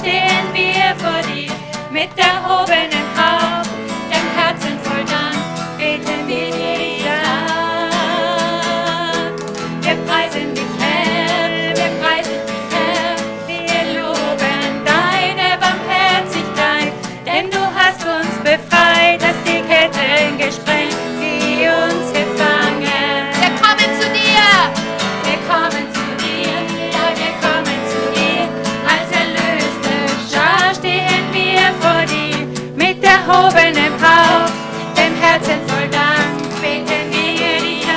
stehen wir vor dir mit erhobenem Haupt, dem Herzen voll Dank, beten wir dir an. Wir preisen dich, Herr, wir preisen dich, Herr, wir loben deine Barmherzigkeit, denn du hast uns befreit, hast die Ketten gesprengt, die uns gefangen. Wir kommen zu dir. Wir kommen zu dir, ja, wir kommen zu dir, als erlöste Schar stehen wir vor dir, mit erhobenem Haupt, dem Herzen voll Dank, beten wir dich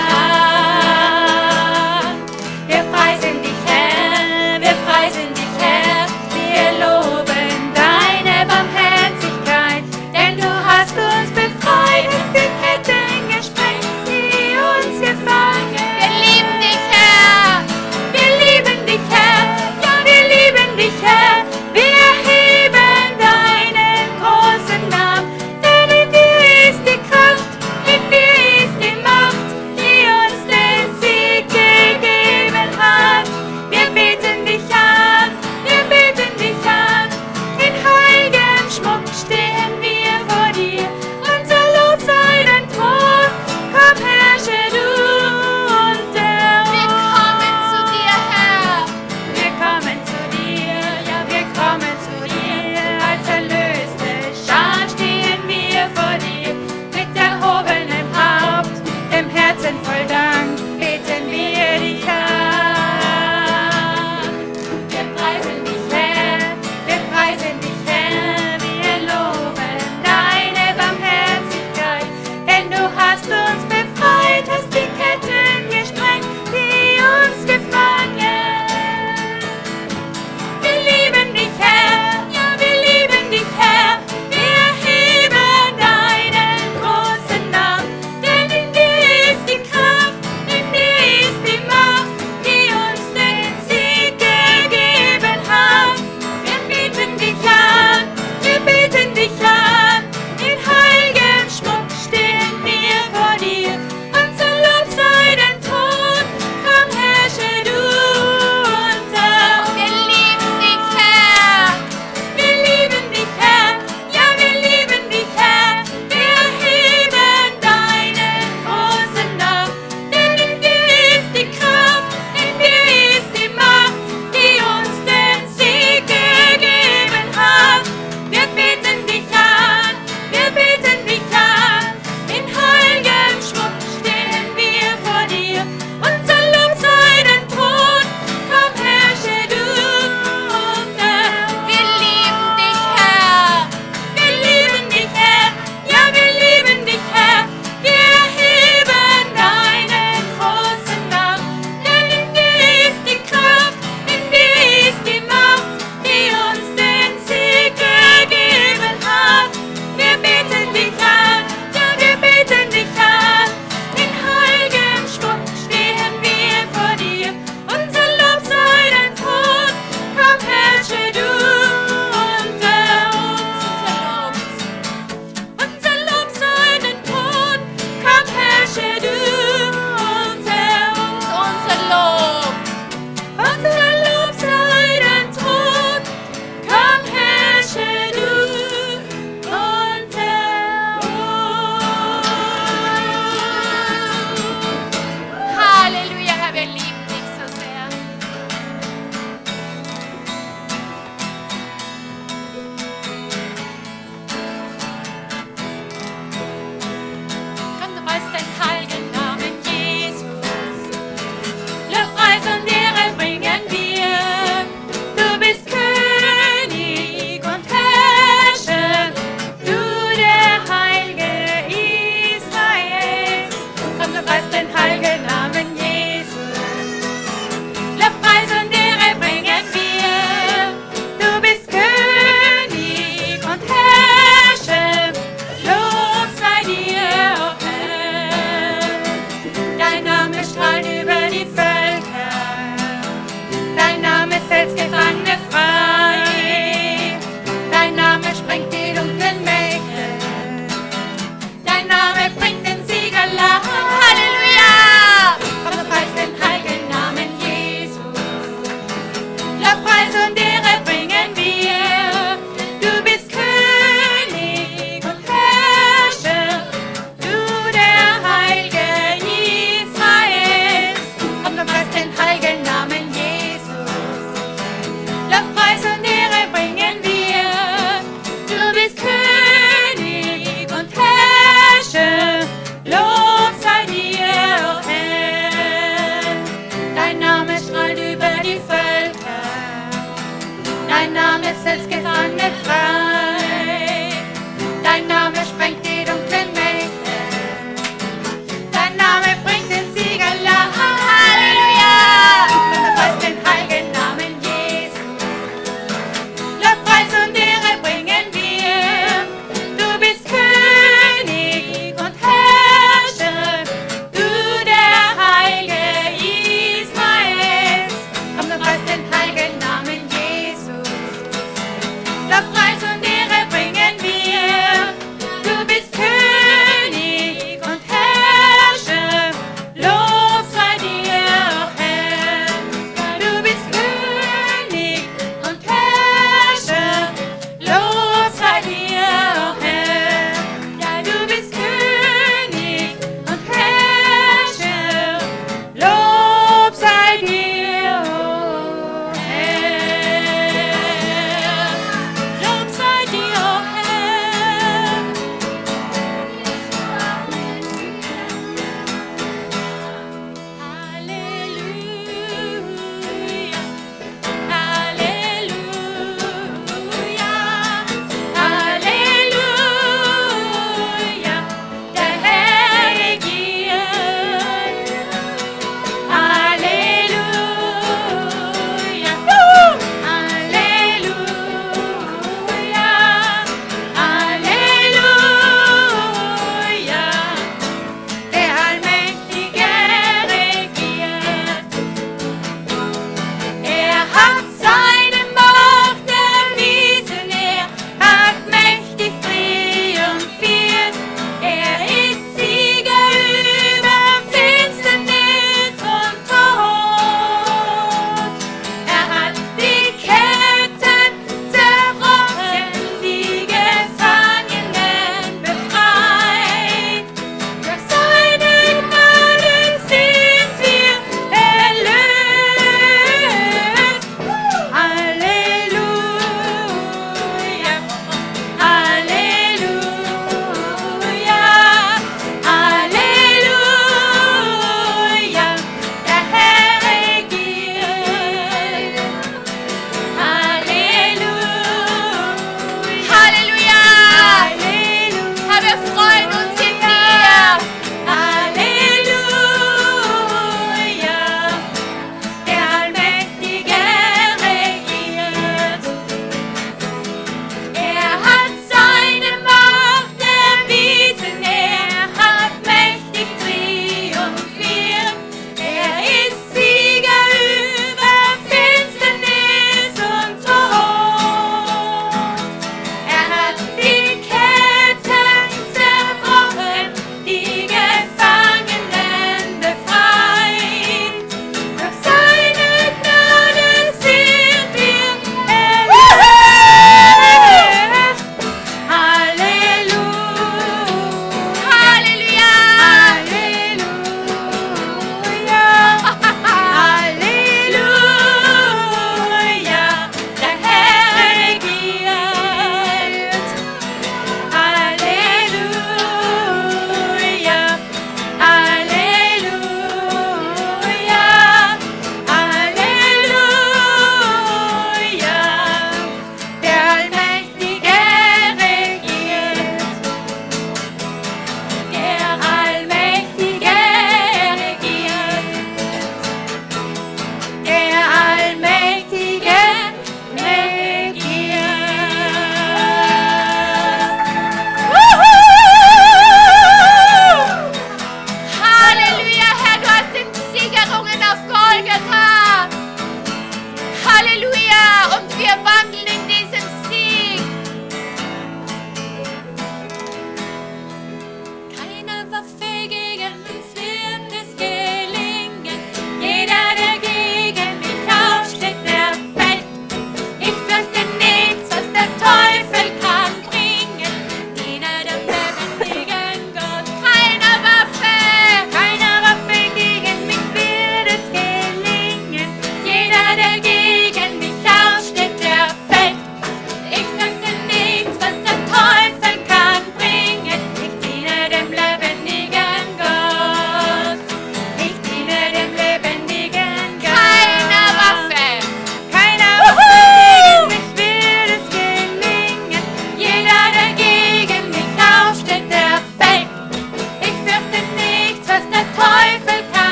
an. Wir preisen dich, Herr, wir preisen dich, Herr, wir loben deine Barmherzigkeit, denn du hast uns befreit, hast die Ketten gesprengt, die uns gefangen. Wir lieben dich, Herr. Wir lieben dich, Herr, ja, wir lieben dich, Herr. Wir erheben deinen großen Namen, denn in dir ist die Kraft, in dir ist die Macht, die uns den Sieg gegeben hat. Wir beten dich an, wir beten dich an. In heiligem Schmuck stehen wir vor dir. Unser Lob sei dein Thron, komm, herrsche du unter Wir uns. kommen zu dir, Herr. Wir kommen zu dir, ja, wir kommen zu dir, als erlöste Schar stehen wir vor dir, mit erhobenem Haupt, dem Herzen voll Dank, beten wir dich an. Wir preisen dich, Herr, wir preisen dich, Herr, wir loben deine Barmherzigkeit, denn du hast uns befreit, hast die Ketten gesprengt, die uns gefangen. Wir lieben dich, Herr, ja, wir lieben dich, Herr. Wir erheben deinen großen Namen, denn in dir ist die Kraft, in dir ist die Macht, die uns den Sieg gegeben hat. Wir beten dich an, wir beten dich an. In heiligem Schmuck stehen wir vor dir. Unser Lob sei dein Thron, komm, herrsche du unter uns. Wir lieben dich, Herr. Wir lieben dich, Herr, ja, wir lieben dich, Herr. Wir erheben deinen großen Namen, denn in dir ist die Kraft, in dir ist die Macht, die uns den Sieg gegeben hat. Wir beten dich an, wir beten dich an. In heiligem Schmuck stehen wir vor dir. Unser Lob sei dein Thron, komm, herrsche du unter uns. Wir lieben dich, Herr. Wir lieben dich, Herr, ja, wir lieben dich, Herr. Wir erheben deinen großen Namen, denn in dir ist die Kraft, in dir ist die Macht, die uns den Sieg gegeben hat. Wir beten dich an, ja, wir beten dich an. In heiligem Schmuck stehen wir vor dir. Unser Lob sei dein Thron, komm, herrsche du unter uns. Unser Lob sei dein Thron, komm, herrsche du unter uns. Unser Lob. Unser Lob sei dein Thron, komm, herrsche du unter uns. Halleluja, Herr, wir lieben dich so sehr. Komm, du malst deinen heiligen Namen.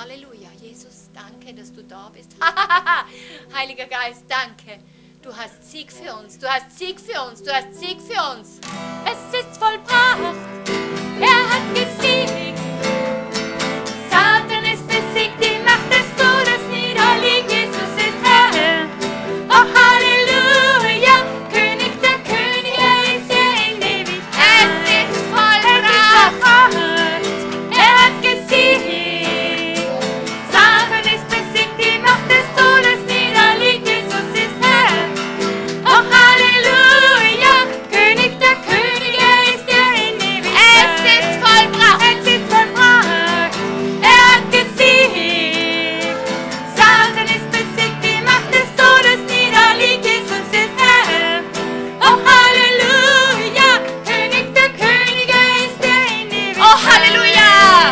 Halleluja. Jesus, danke, dass du da bist. Heiliger Geist, danke. Du hast Sieg für uns. Du hast Sieg für uns. Du hast Sieg für uns. Es ist vollbracht, er hat gesiegt. Satan ist besiegt, die Macht des Todes niederliegt. Jesus ist Herr. Oh Halleluja, König der Könige ist er in Ewigkeit. Es ist vollbracht. Er hat gesiegt. Satan ist besiegt, die Macht des Todes niederliegt. Jesus ist Herr. Oh Halleluja, König der Könige ist er in Ewigkeit. Es ist vollbracht. Es ist vollbracht. Er hat gesiegt. Satan ist besiegt, die Macht des Todes niederliegt. Jesus ist Herr. Oh Halleluja, König der Könige ist er in Ewigkeit. Oh, Halleluja.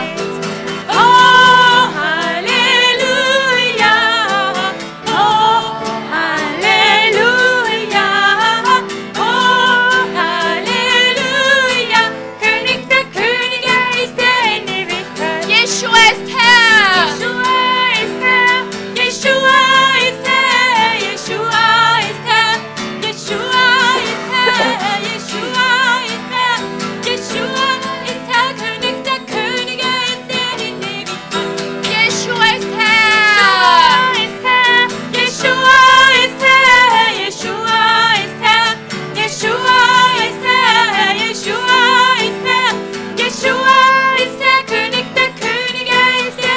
Oh Halleluja. Oh Halleluja. Oh Halleluja, König der Könige ist er in Ewigkeit. Jeshua ist Herr. Yeshua ist Herr, Yeshua ist Herr, Yeshua ist Herr, Yeshua ist Herr, Yeshua ist Herr, Yeshua ist Herr, König der Könige ist er in Ewigkeit. Jeshua ist Herr. Yeshua ist Herr, Yeshua ist Herr, Yeshua ist Herr, Yeshua ist Herr, Yeshua ist Herr, Yeshua ist Herr, König der Könige ist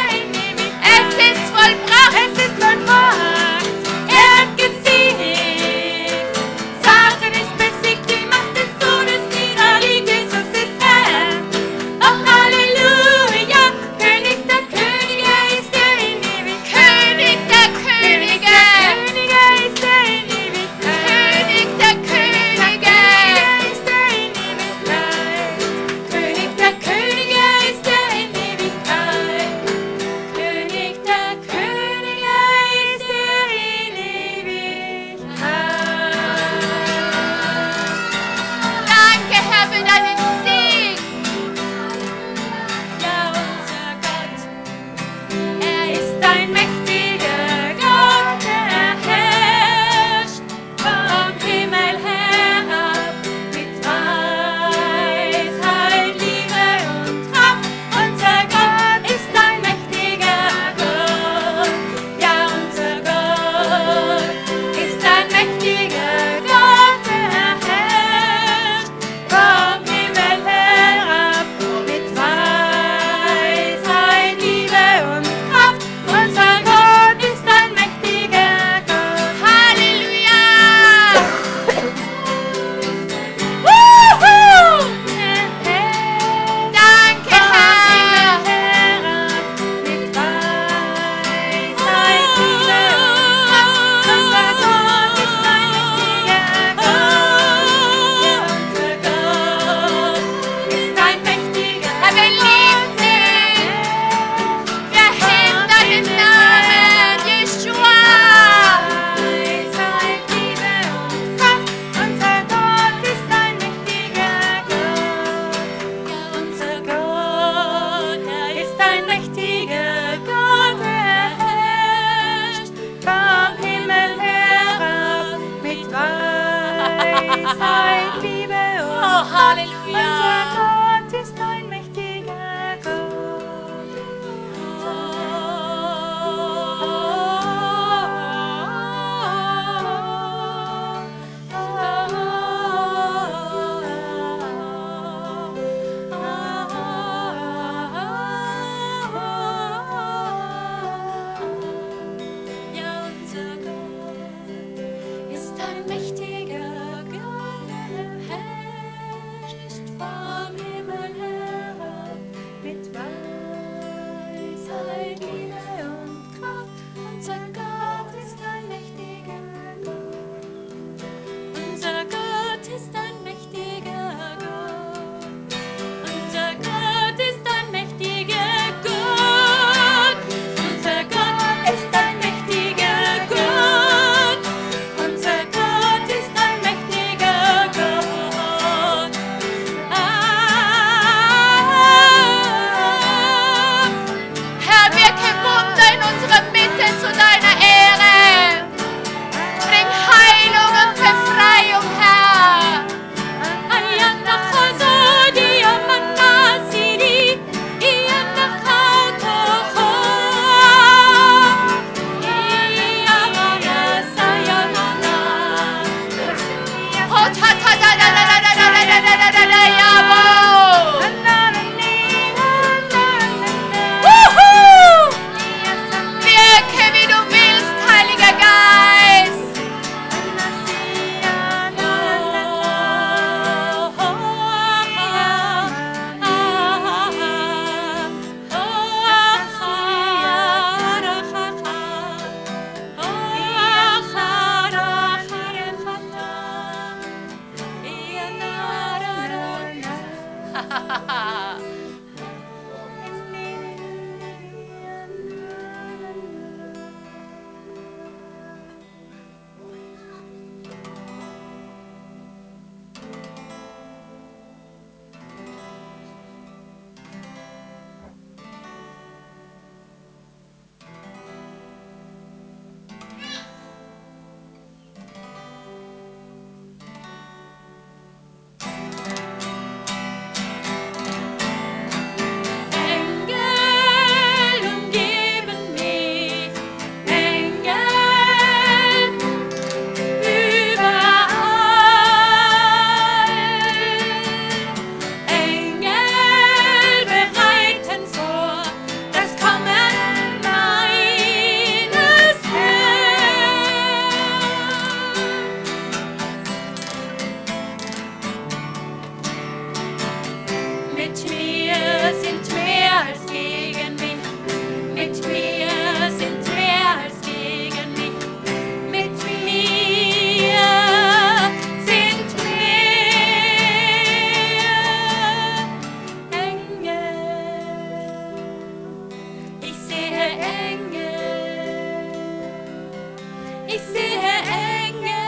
Ich sehe Engel,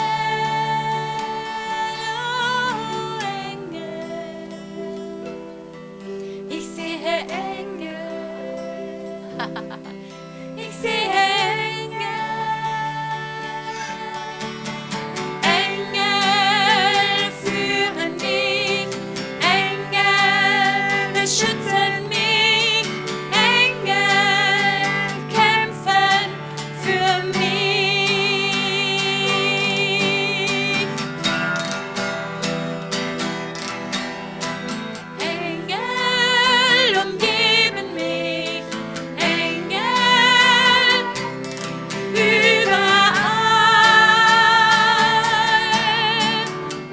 oh Engel. Ich sehe Engel. Ich sehe Engel. Engel führen mich, Engel beschützen mich, Engel kämpfen für mich. Engel umgeben mich, Engel überall.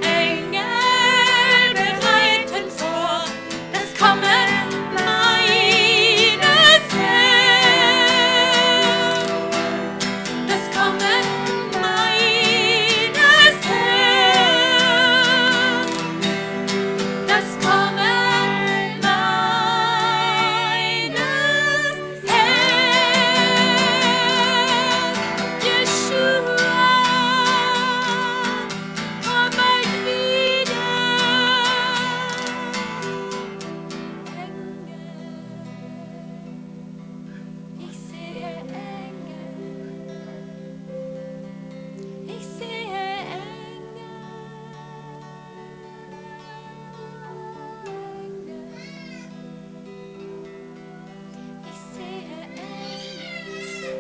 Engel bereiten vor das Kommen meines Herrn. Das Kommen meines Herrn. Das Kommen meines Herrn. Jeshua, komm bald wieder. Engel, ich sehe Engel. Ich sehe Engel. Ich sehe Engel.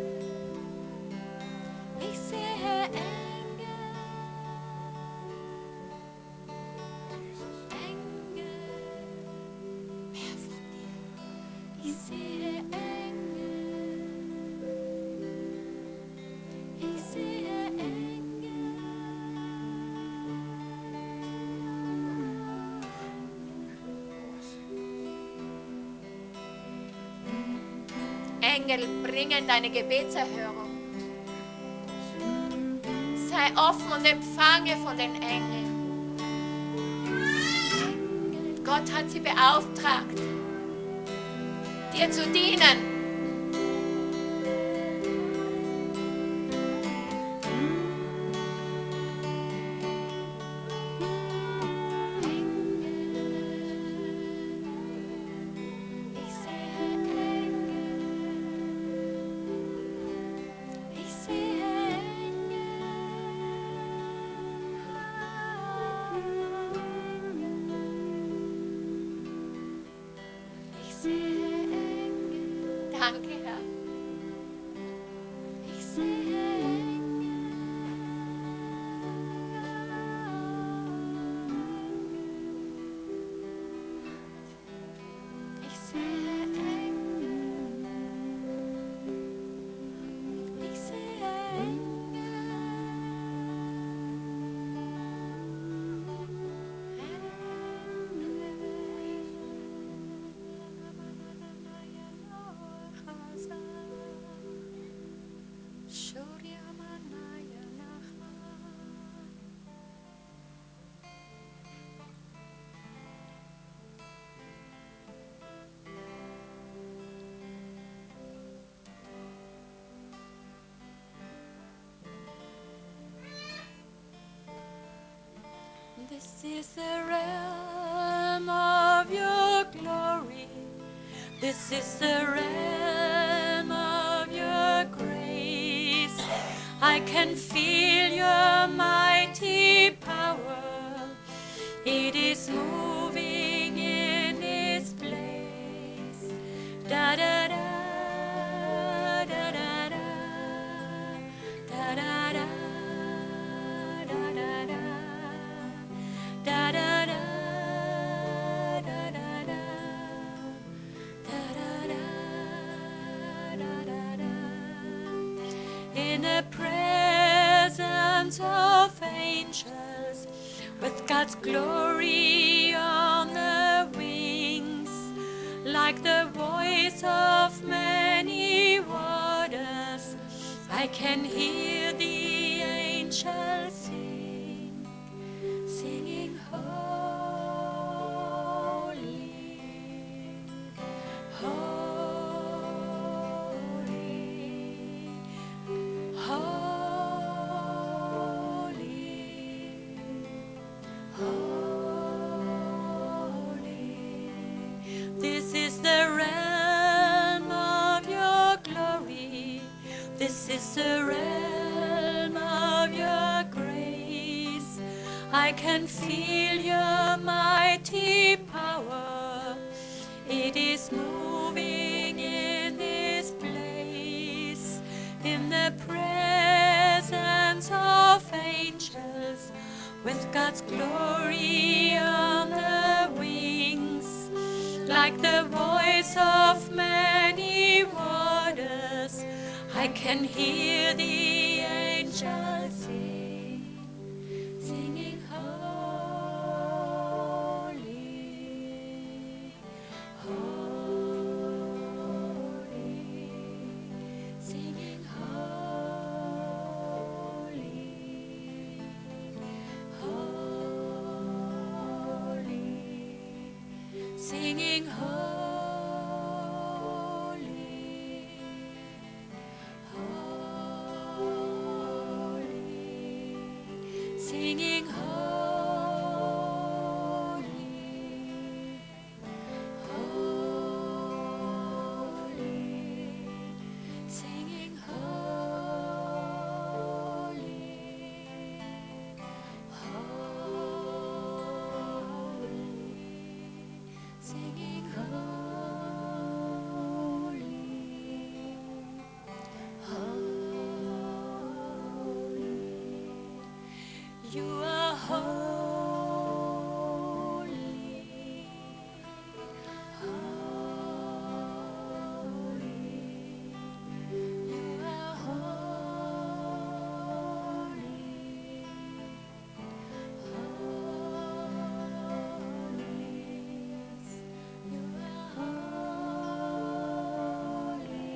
Ich sehe Engel. Engel. Mehr von dir. Ich sehe Engel. Ich sehe Engel bringen deine Gebetserhörung. Sei offen und empfange von den Engeln. Gott hat sie beauftragt, dir zu dienen. Ich sehe Engel. Ich sehe Engel. Ich sehe Engel. Danke, Herr. Ich sehe Engel. Ich sehe Engel. Ich sehe This is the realm of your glory. This is the realm of your grace. I can feel your mighty power. It is moving in this place. Da da da da da da da da da. Da da da da da da da da da da. In the presence of angels, with God's glory on the wings, like the voice of many waters, I can hear the angels sing, singing holy, holy. I can feel your mighty power. It is moving in this place, in the presence of angels, with God's glory on the wings, like the voice of many waters. I can hear the angels sing, singing holy, holy, singing holy, holy, singing holy, holy, singing holy, holy, singing holy, holy, singing holy, holy. You are holy, holy. You are holy, holy. Yes, you are holy,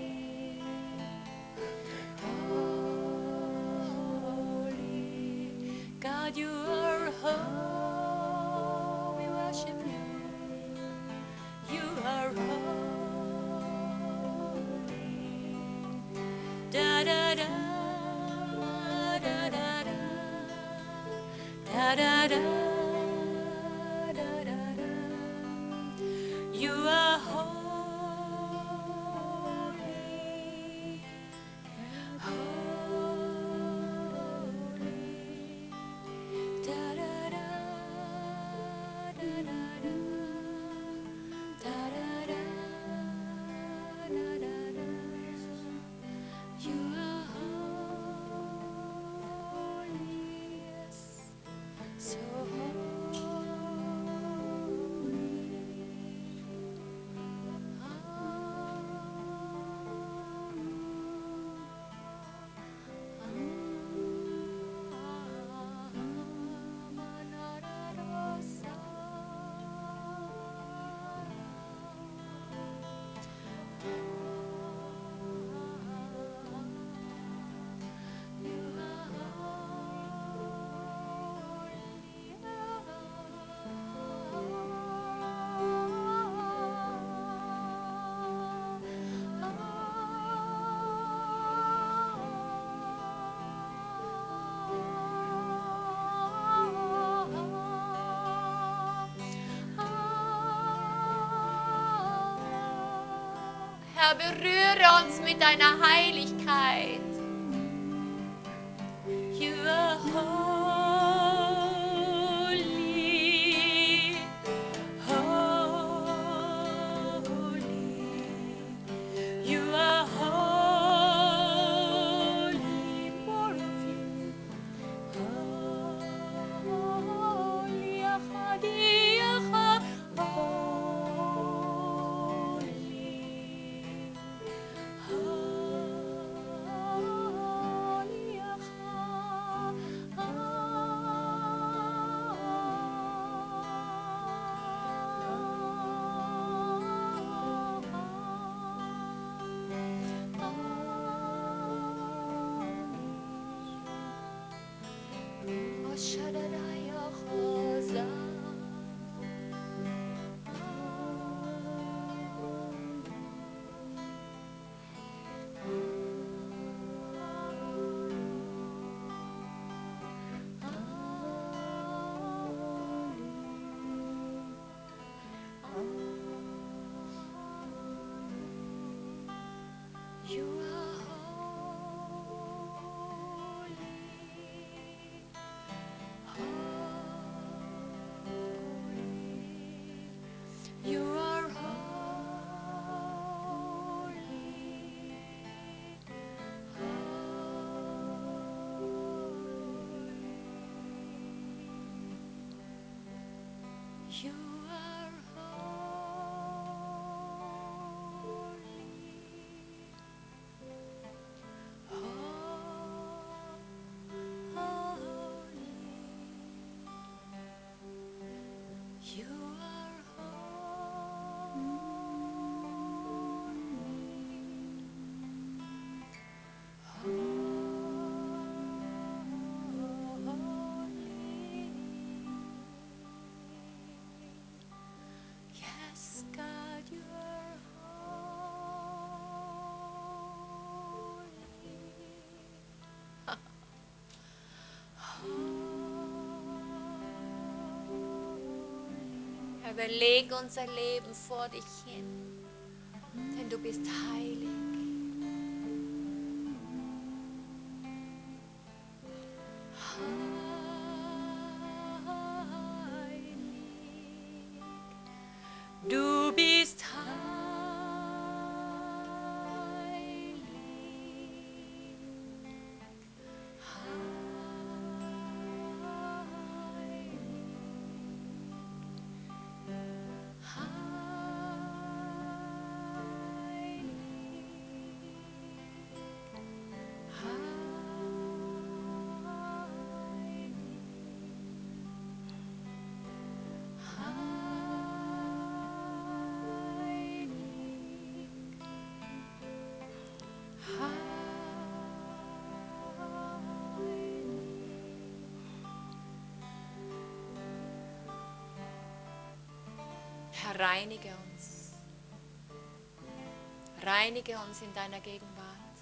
holy. God, you are holy. We worship you. You are holy. Da da da da da da da da da da da da. You are holy, holy. Da da da da da da da da da da da. You are holy, yes, so Herr, berühre uns mit deiner Heiligkeit. You are holy, holy. You are holy, more of you. Holy, Ahadi, holy, holy, wir legen unser Leben vor dich hin, denn du bist heilig. Du bist heilig. Herr, reinige uns. Reinige uns in deiner Gegenwart.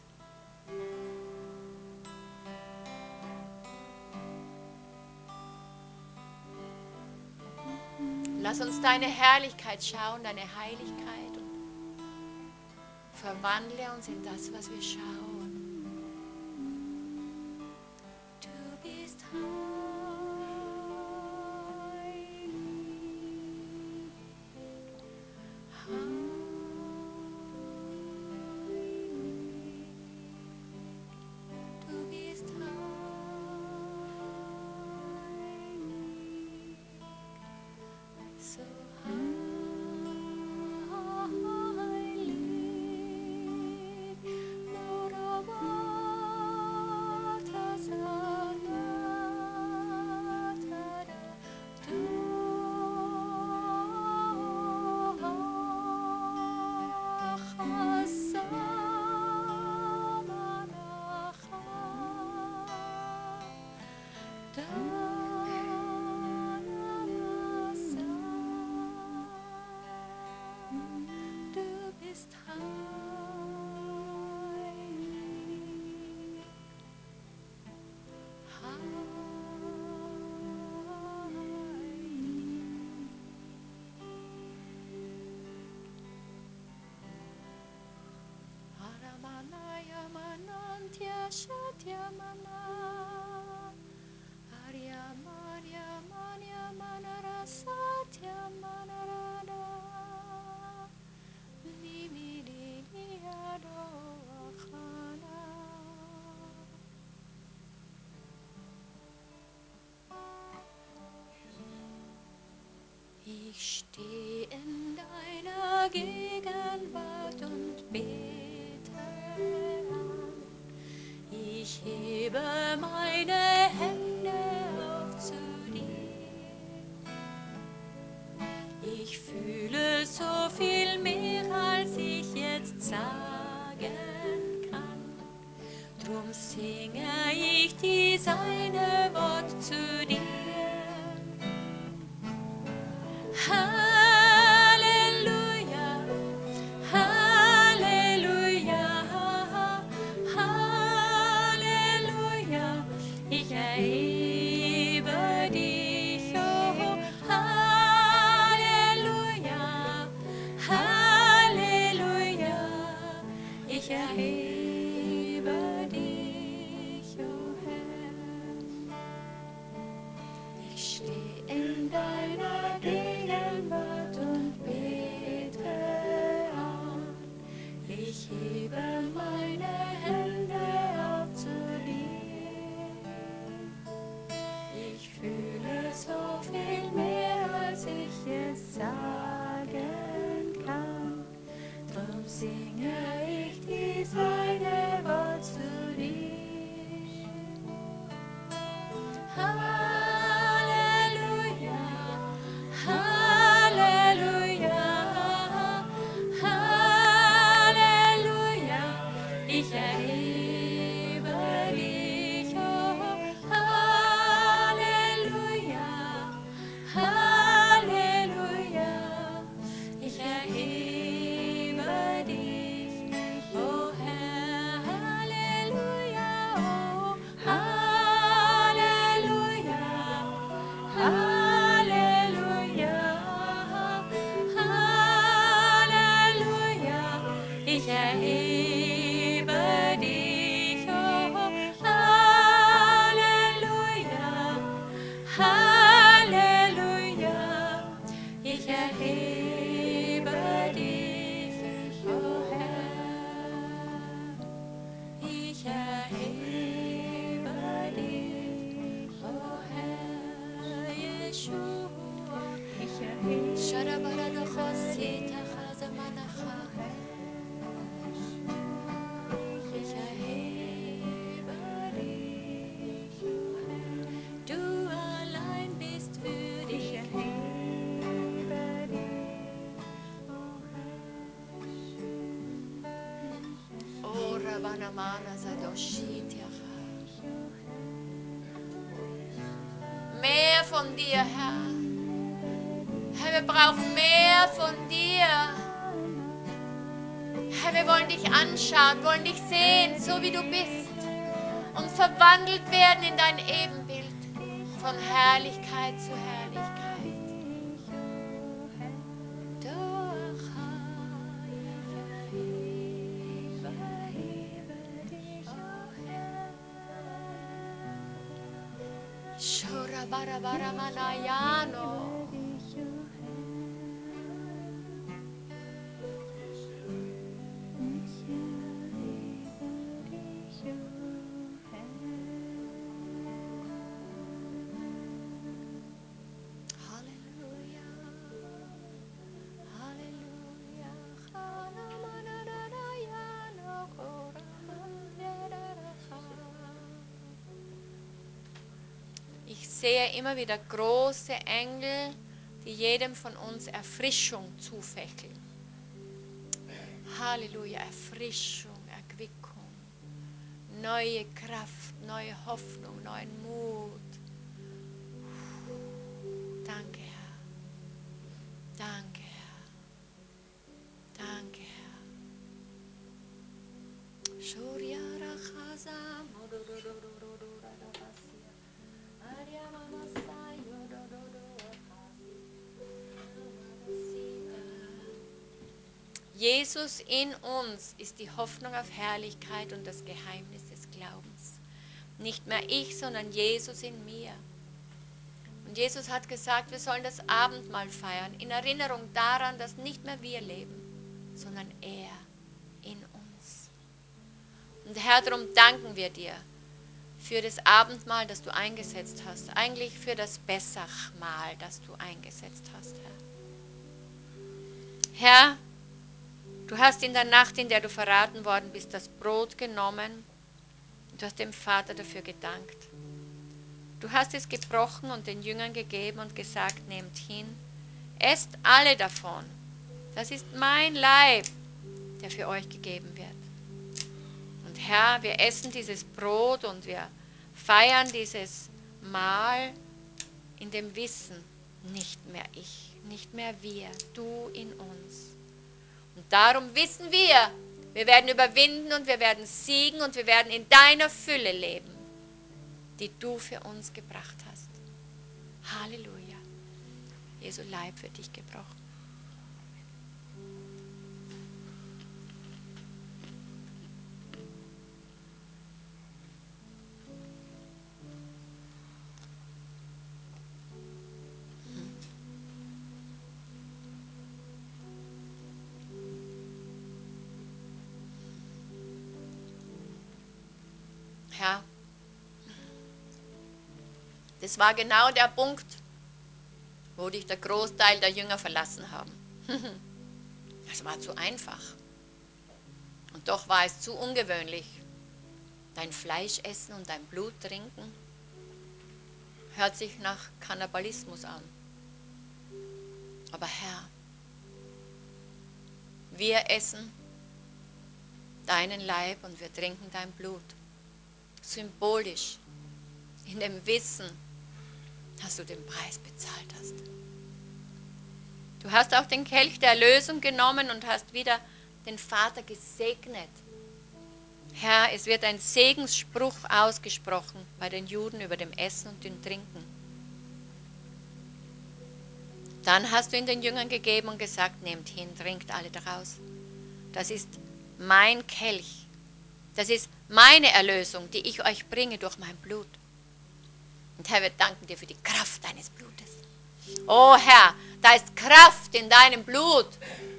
Lass uns deine Herrlichkeit schauen, deine Heiligkeit und verwandle uns in das, was wir schauen. Du bist Ich stehe in deiner Gegenwart und bete an. Ich hebe meine Hände auf zu dir. Ich fühle so viel mehr, als ich jetzt sagen kann. Drum singe ich dies eine Wort zu dir. Halleluja, Halleluja, Halleluja, ich erhebe dich, oh, Halleluja, Halleluja, ich erhebe dich, oh Herr. Ich stehe in deiner Gegenwart und bete an. Ich hebe meine Hände auf zu dir. Ich fühle so viel mehr, als ich es sagen kann. Drum singe ich dies eine Wort zu dir. Ich erhebe dich, oh, Halleluja, Halleluja, ich erhebe dich, oh Herr, Halleluja, oh, Halleluja, Halleluja, Mehr von dir, Herr. Herr, wir brauchen mehr von dir. Herr, wir wollen dich anschauen, wollen dich sehen, so wie du bist. Und verwandelt werden in dein Ebenbild. Von Herrlichkeit zu Herrlichkeit. Shurabarabaramanaayano. Ich sehe immer wieder große Engel, die jedem von uns Erfrischung zufächeln. Halleluja, Erfrischung, Erquickung, neue Kraft, neue Hoffnung, neuen Mut. Danke, Herr. Danke, Herr. Danke, Herr. Jesus in uns ist die Hoffnung auf Herrlichkeit und das Geheimnis des Glaubens. Nicht mehr ich, sondern Jesus in mir. Und Jesus hat gesagt, wir sollen das Abendmahl feiern, in Erinnerung daran, dass nicht mehr wir leben, sondern er in uns. Und Herr, darum danken wir dir für das Abendmahl, das du eingesetzt hast. Eigentlich für das Pessachmahl, das du eingesetzt hast, Herr. Herr, du hast in der Nacht, in der du verraten worden bist, das Brot genommen und du hast dem Vater dafür gedankt. Du hast es gebrochen und den Jüngern gegeben und gesagt, nehmt hin, esst alle davon. Das ist mein Leib, der für euch gegeben wird. Und Herr, wir essen dieses Brot und wir feiern dieses Mahl in dem Wissen, nicht mehr ich, nicht mehr wir, du in uns. Und darum wissen wir, wir werden überwinden und wir werden siegen und wir werden in deiner Fülle leben, die du für uns gebracht hast. Halleluja. Jesu Leib für dich gebrochen. Herr, das war genau der Punkt, wo dich der Großteil der Jünger verlassen haben. Es war zu einfach. Und doch war es zu ungewöhnlich. Dein Fleisch essen und dein Blut trinken hört sich nach Kannibalismus an. Aber Herr, wir essen deinen Leib und wir trinken dein Blut. Symbolisch, in dem Wissen, dass du den Preis bezahlt hast. Du hast auch den Kelch der Erlösung genommen und hast wieder den Vater gesegnet. Herr, es wird ein Segensspruch ausgesprochen bei den Juden über dem Essen und dem Trinken. Dann hast du ihn den Jüngern gegeben und gesagt, nehmt hin, trinkt alle daraus. Das ist mein Kelch. Das ist meine Erlösung, die ich euch bringe durch mein Blut. Und Herr, wir danken dir für die Kraft deines Blutes. Oh Herr, da ist Kraft in deinem Blut.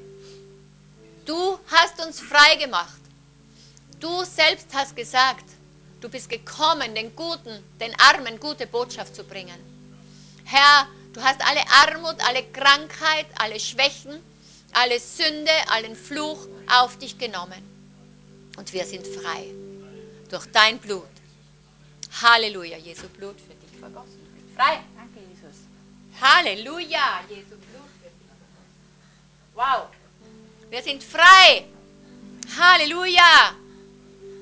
Du hast uns frei gemacht. Du selbst hast gesagt, du bist gekommen, den Guten, den Armen gute Botschaft zu bringen. Herr, du hast alle Armut, alle Krankheit, alle Schwächen, alle Sünde, allen Fluch auf dich genommen. Und wir sind frei durch dein Blut. Halleluja, Jesu Blut für dich vergossen. Du bist frei. Danke, Jesus. Halleluja, Jesu Blut für dich. Wow. Wir sind frei. Halleluja.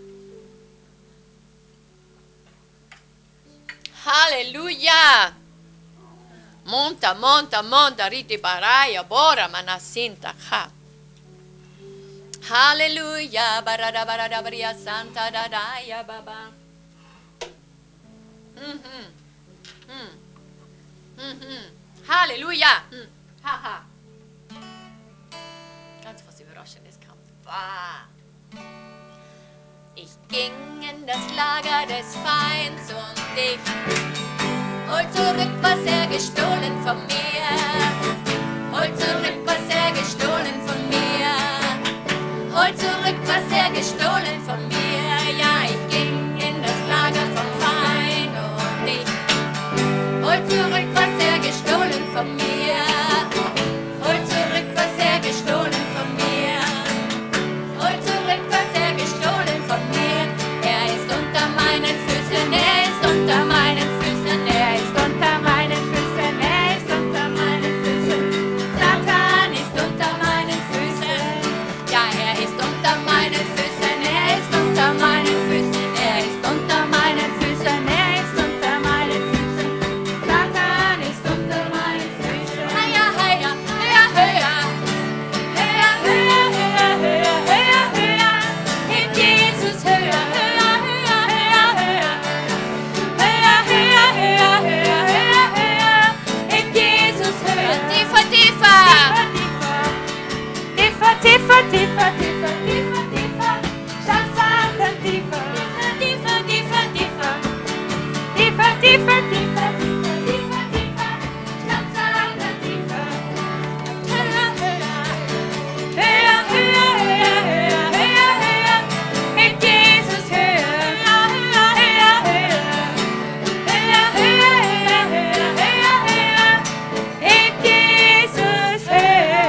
Halleluja. Monta, monta, monta, riti baraya, bora, manasinta, ha. Halleluja, barada, barada, baria, santa, dadaya, baba. Halleluja. Haha. Ganz was Überraschendes kam. Wow. Ich ging in das Lager des Feinds und ich hol zurück, was er gestohlen von mir. Hol zurück, was er gestohlen von mir. Hol zurück, was er gestohlen von mir. Ja, ich ging in das Lager vom Feind und ich hol zurück, was er gestohlen von mir. Hol zurück, was er gestohlen von mir. Hol zurück, was er gestohlen von mir. Er ist unter meinen Füßen, er ist unter meinen Füßen, er ist unter meinen Füßen, er ist unter meinen Füßen. Satan ist unter meinen Füßen. Ja, er ist unter meinen Füßen, er ist unter meinen Füßen, er ist unter meinen Füßen, er ist unter meinen Füßen. Satan ist unter meinen Füßen. Heia, heia, heia, heia. Heia, heia, heia, heia, heia, heia. In Jesus höher, höher, höher, höher, höher. Heia, heia, heia, heia, heia, heia. In Jesus höher. Tiefer, tiefer. Tiefer, tiefer, tiefer, tiefer, tiefer, tiefer. Schaut Satan tiefer. Tiefer, tiefer, tiefer. Tiefer, tiefer, tiefer, tiefer, tiefer, tiefer. Schaut Satan tiefer. Höher, höher. Höher, höher, höher, höher, höher, höher. Mit Jesus höher. Höher, höher, höher. Höher, höher, höher, höher, höher. Mit Jesus höher.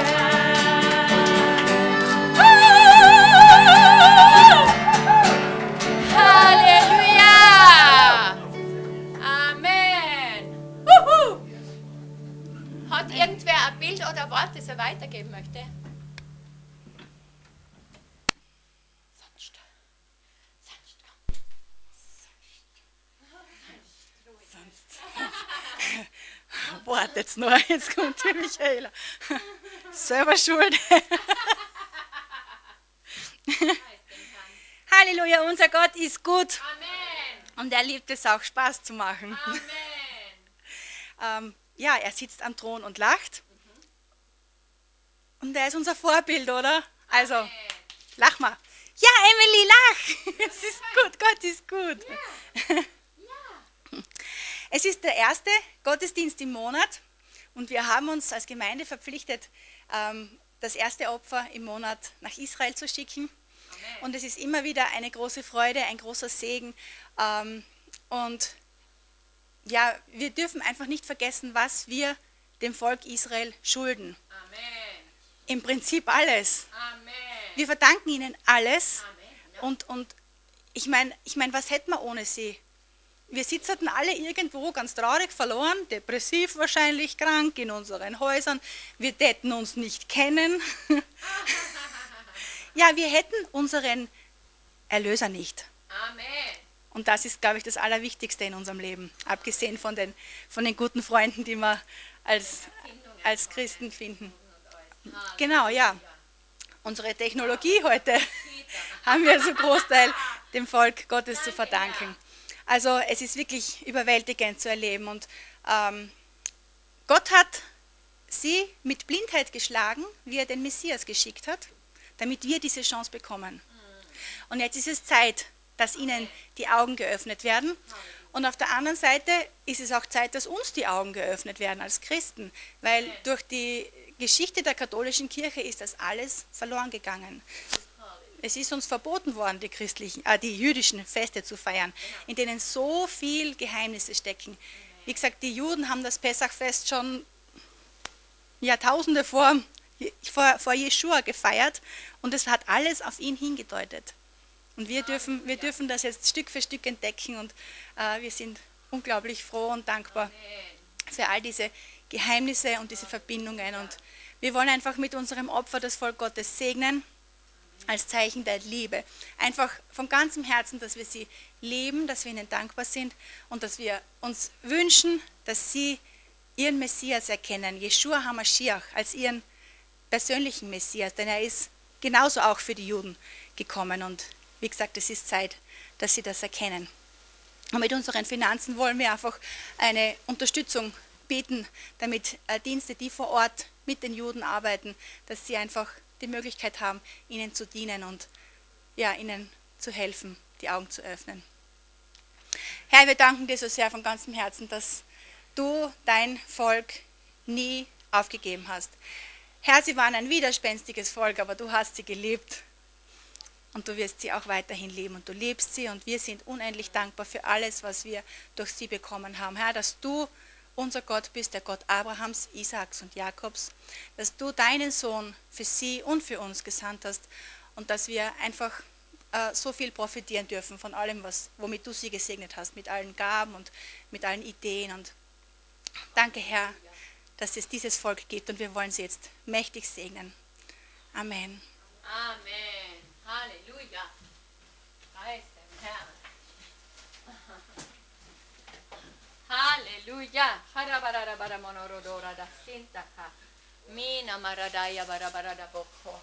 Halleluja. Amen. Hat irgendwer ein Bild oder ein Wort, das er weitergeben möchte? Wartet noch, jetzt kommt die Michaela. Selber schuld. Halleluja, unser Gott ist gut Amen. und er liebt es auch, Spaß zu machen. Amen. Ja, er sitzt am Thron und lacht. Und er ist unser Vorbild, oder? Also, lach mal. Ja, Emily, lach. Es ist gut, Gott ist gut. Es ist der erste Gottesdienst im Monat und wir haben uns als Gemeinde verpflichtet, das erste Opfer im Monat nach Israel zu schicken. Und es ist immer wieder eine große Freude, ein großer Segen. Und ja, wir dürfen einfach nicht vergessen, was wir dem Volk Israel schulden. Amen. Im Prinzip alles. Amen. Wir verdanken ihnen alles. Amen. Und ich meine, was hätten wir ohne sie? Wir sitzen alle irgendwo ganz traurig, verloren, depressiv wahrscheinlich, krank in unseren Häusern. Wir täten uns nicht kennen. Ja, wir hätten unseren Erlöser nicht. Amen. Und das ist, glaube ich, das Allerwichtigste in unserem Leben. Abgesehen von den guten Freunden, die wir als Christen finden. Genau, ja. Unsere Technologie heute haben wir zum Großteil dem Volk Gottes zu verdanken. Also es ist wirklich überwältigend zu erleben. Und Gott hat sie mit Blindheit geschlagen, wie er den Messias geschickt hat, damit wir diese Chance bekommen. Und jetzt ist es Zeit, dass ihnen die Augen geöffnet werden. Und auf der anderen Seite ist es auch Zeit, dass uns die Augen geöffnet werden als Christen, weil durch die Geschichte der katholischen Kirche ist das alles verloren gegangen. Es ist uns verboten worden, die jüdischen Feste zu feiern, in denen so viel Geheimnisse stecken. Wie gesagt, die Juden haben das Pessachfest schon Jahrtausende vor Jeschua gefeiert und es hat alles auf ihn hingedeutet. Und wir dürfen das jetzt Stück für Stück entdecken und wir sind unglaublich froh und dankbar für all diese Geheimnisse und diese Verbindungen. Und wir wollen einfach mit unserem Opfer das Volk Gottes segnen als Zeichen der Liebe. Einfach von ganzem Herzen, dass wir sie lieben, dass wir ihnen dankbar sind und dass wir uns wünschen, dass sie ihren Messias erkennen, Jeschua HaMashiach, als ihren persönlichen Messias, denn er ist genauso auch für die Juden gekommen und wie gesagt, es ist Zeit, dass sie das erkennen. Und mit unseren Finanzen wollen wir einfach eine Unterstützung bieten, damit Dienste, die vor Ort mit den Juden arbeiten, dass sie einfach die Möglichkeit haben, ihnen zu dienen und ja, ihnen zu helfen, die Augen zu öffnen. Herr, wir danken dir so sehr von ganzem Herzen, dass du dein Volk nie aufgegeben hast. Herr, sie waren ein widerspenstiges Volk, aber du hast sie geliebt. Und du wirst sie auch weiterhin lieben und du liebst sie und wir sind unendlich dankbar für alles, was wir durch sie bekommen haben. Herr, dass du unser Gott bist, der Gott Abrahams, Isaaks und Jakobs, dass du deinen Sohn für sie und für uns gesandt hast und dass wir einfach so viel profitieren dürfen von allem, womit du sie gesegnet hast, mit allen Gaben und mit allen Ideen. Und danke, Herr, dass es dieses Volk gibt und wir wollen sie jetzt mächtig segnen. Amen. Amen. Halleluja. Preis dem Herrn. Halleluja. Harabarabara monorodora da sintaka. Mina maradaya barabarada boko.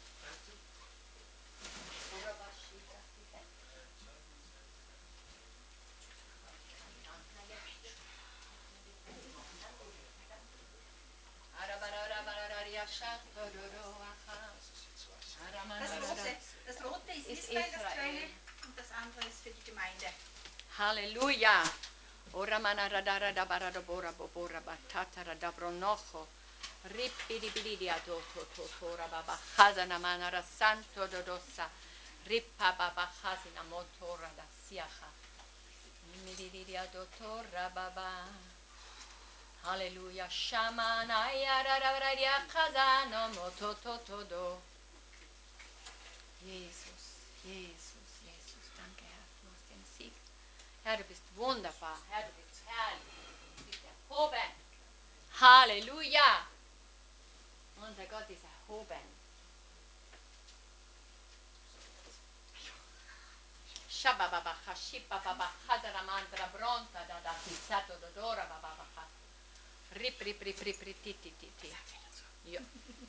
Das Rote ist Israel, das Kleine, und das andere ist für die Gemeinde. Halleluja. Ora mana radara da barada bora bobora batata da bronocho. Ripidi do to tora baba khazana mana ra santo dodosa. Rippa baba khazina motora da siaha. Mimidi do tora baba. Halleluja. Shamana ya rararia khazano moto do. Jesus, Jesus, Jesus, danke Herr, du hast den Sieg. Herr, du bist wunderbar, Herr, du bist herrlich, du bist erhoben. Halleluja! Unser Gott ist erhoben. Shabababacha, Shibababacha, Hazaramantra, Bronta, da Pizzato, Dodora, Bababacha. Rip, titi. Ja.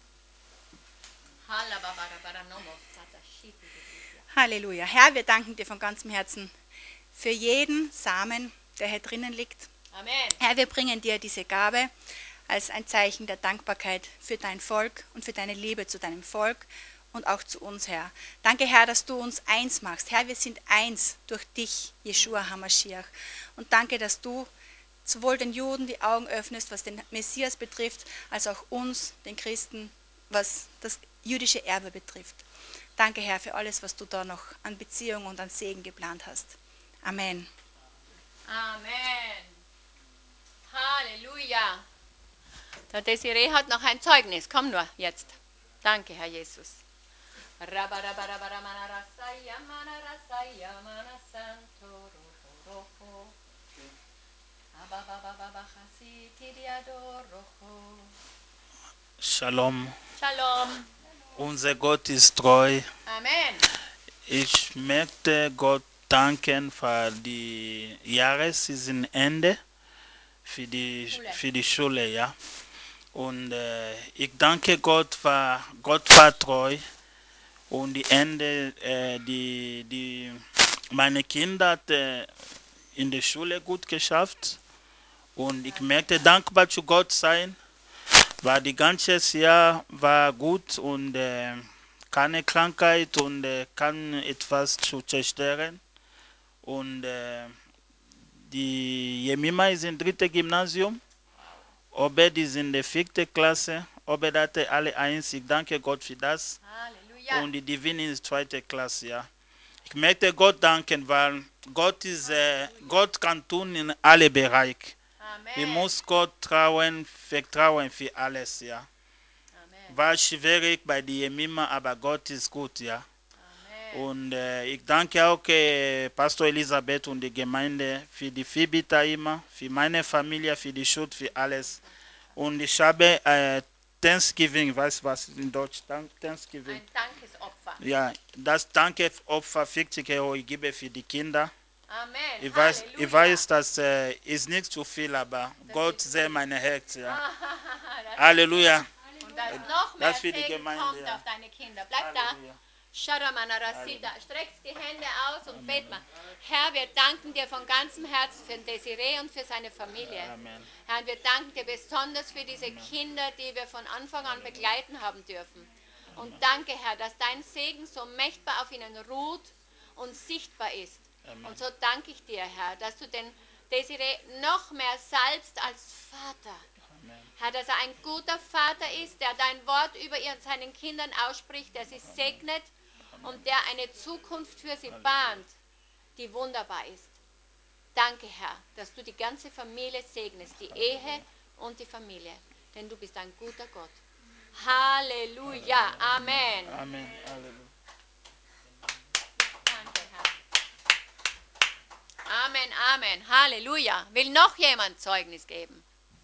Halleluja. Herr, wir danken dir von ganzem Herzen für jeden Samen, der hier drinnen liegt. Amen. Herr, wir bringen dir diese Gabe als ein Zeichen der Dankbarkeit für dein Volk und für deine Liebe zu deinem Volk und auch zu uns, Herr. Danke, Herr, dass du uns eins machst. Herr, wir sind eins durch dich, Jeschua HaMashiach. Und danke, dass du sowohl den Juden die Augen öffnest, was den Messias betrifft, als auch uns, den Christen, was das jüdische Erbe betrifft. Danke, Herr, für alles, was du da noch an Beziehung und an Segen geplant hast. Amen. Amen. Halleluja. Der Desiree hat noch ein Zeugnis. Komm nur jetzt. Danke, Herr Jesus. Shalom. Shalom. Unser Gott ist treu. Amen. Ich möchte Gott danken für die Jahressaisonende, für die Schule, ja. Und ich danke Gott, für Gott war treu. Und die Ende, meine Kinder hat in der Schule gut geschafft. Und ich möchte dankbar zu Gott sein, weil das ganze Jahr war gut und keine Krankheit und kann etwas zu zerstören. Und die Jemima ist im 3. Gymnasium, Obed ist in der 4. Klasse, Obed hatte alle 1, ich danke Gott für das. Halleluja. Und die Divine ist 2. Klasse, ja. Ich möchte Gott danken, weil Gott kann tun in alle Bereiche. Amen. Wir müssen Gott vertrauen für alles, ja. Amen. War schwierig bei der Jemima, aber Gott ist gut, ja. Amen. Und ich danke auch Pastor Elisabeth und die Gemeinde für die Fibita immer, für meine Familie, für die Schuld, für alles. Und ich habe Thanksgiving, weißt du was in Deutsch? Thanksgiving. Ein Dankesopfer. Ja, das Dankopfer 50 Euro ich gebe für die Kinder. Amen. Ich Halleluja. weiß, das ist nicht zu viel, aber Gott sieht mein Herz. Ja. Das- Halleluja. Und dass noch mehr Das für die Segen Gemeinde, kommt ja. auf deine Kinder. Bleib Halleluja. da. Sharamana Rasita. Streckst die Hände aus und bet mal. Herr, wir danken dir von ganzem Herzen für Desiree und für seine Familie. Amen. Herr, wir danken dir besonders für diese Kinder, die wir von Anfang an begleiten haben dürfen. Und danke, Herr, dass dein Segen so mächtbar auf ihnen ruht und sichtbar ist. Amen. Und so danke ich dir, Herr, dass du den Desiree noch mehr salbst als Vater. Herr, dass er ein guter Vater ist, der dein Wort über seinen Kindern ausspricht, der sie segnet und der eine Zukunft für sie bahnt, die wunderbar ist. Danke, Herr, dass du die ganze Familie segnest, die Ehe und die Familie, denn du bist ein guter Gott. Halleluja, Amen. Amen. Halleluja. Danke, Herr. Amen, Amen, Halleluja. Will noch jemand Zeugnis geben?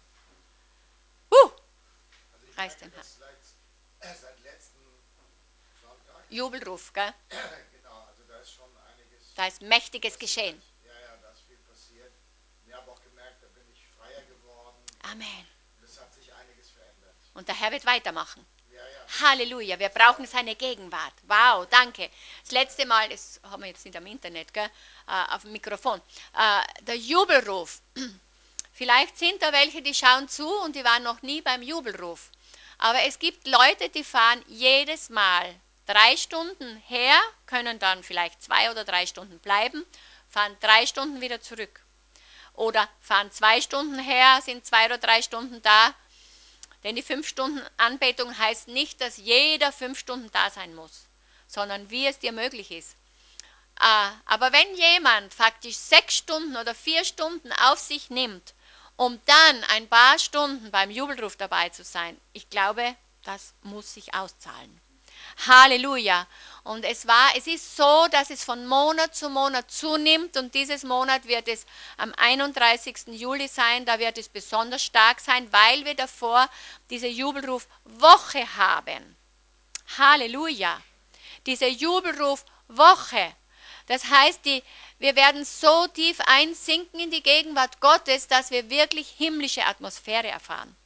Preis dem Herrn. Seit letzten Sonntag, Jubelruf, gell? genau, also da ist schon einiges, Da ist mächtiges geschehen. ja, da ist viel passiert. Ich habe auch gemerkt, da bin ich freier geworden. Amen. Es hat sich einiges verändert. Und der Herr wird weitermachen. Ja, Halleluja, wir brauchen seine Gegenwart. Wow, danke. Das letzte Mal, das haben wir jetzt nicht am Internet, gell? Auf dem Mikrofon, der Jubelruf. Vielleicht sind da welche, die schauen zu und die waren noch nie beim Jubelruf. Aber es gibt Leute, die fahren jedes Mal 3 Stunden her, können dann vielleicht 2 oder 3 Stunden bleiben, fahren 3 Stunden wieder zurück. Oder fahren 2 Stunden her, sind 2 oder 3 Stunden da. Denn die 5 Stunden Anbetung heißt nicht, dass jeder 5 Stunden da sein muss, sondern wie es dir möglich ist. Aber wenn jemand faktisch 6 Stunden oder 4 Stunden auf sich nimmt, um dann ein paar Stunden beim Jubelruf dabei zu sein, ich glaube, das muss sich auszahlen. Halleluja. Und es ist so, dass es von Monat zu Monat zunimmt und dieses Monat wird es am 31. Juli sein, da wird es besonders stark sein, weil wir davor diese Jubelruf-Woche haben. Halleluja. Diese Jubelruf-Woche. Das heißt, wir werden so tief einsinken in die Gegenwart Gottes, dass wir wirklich himmlische Atmosphäre erfahren.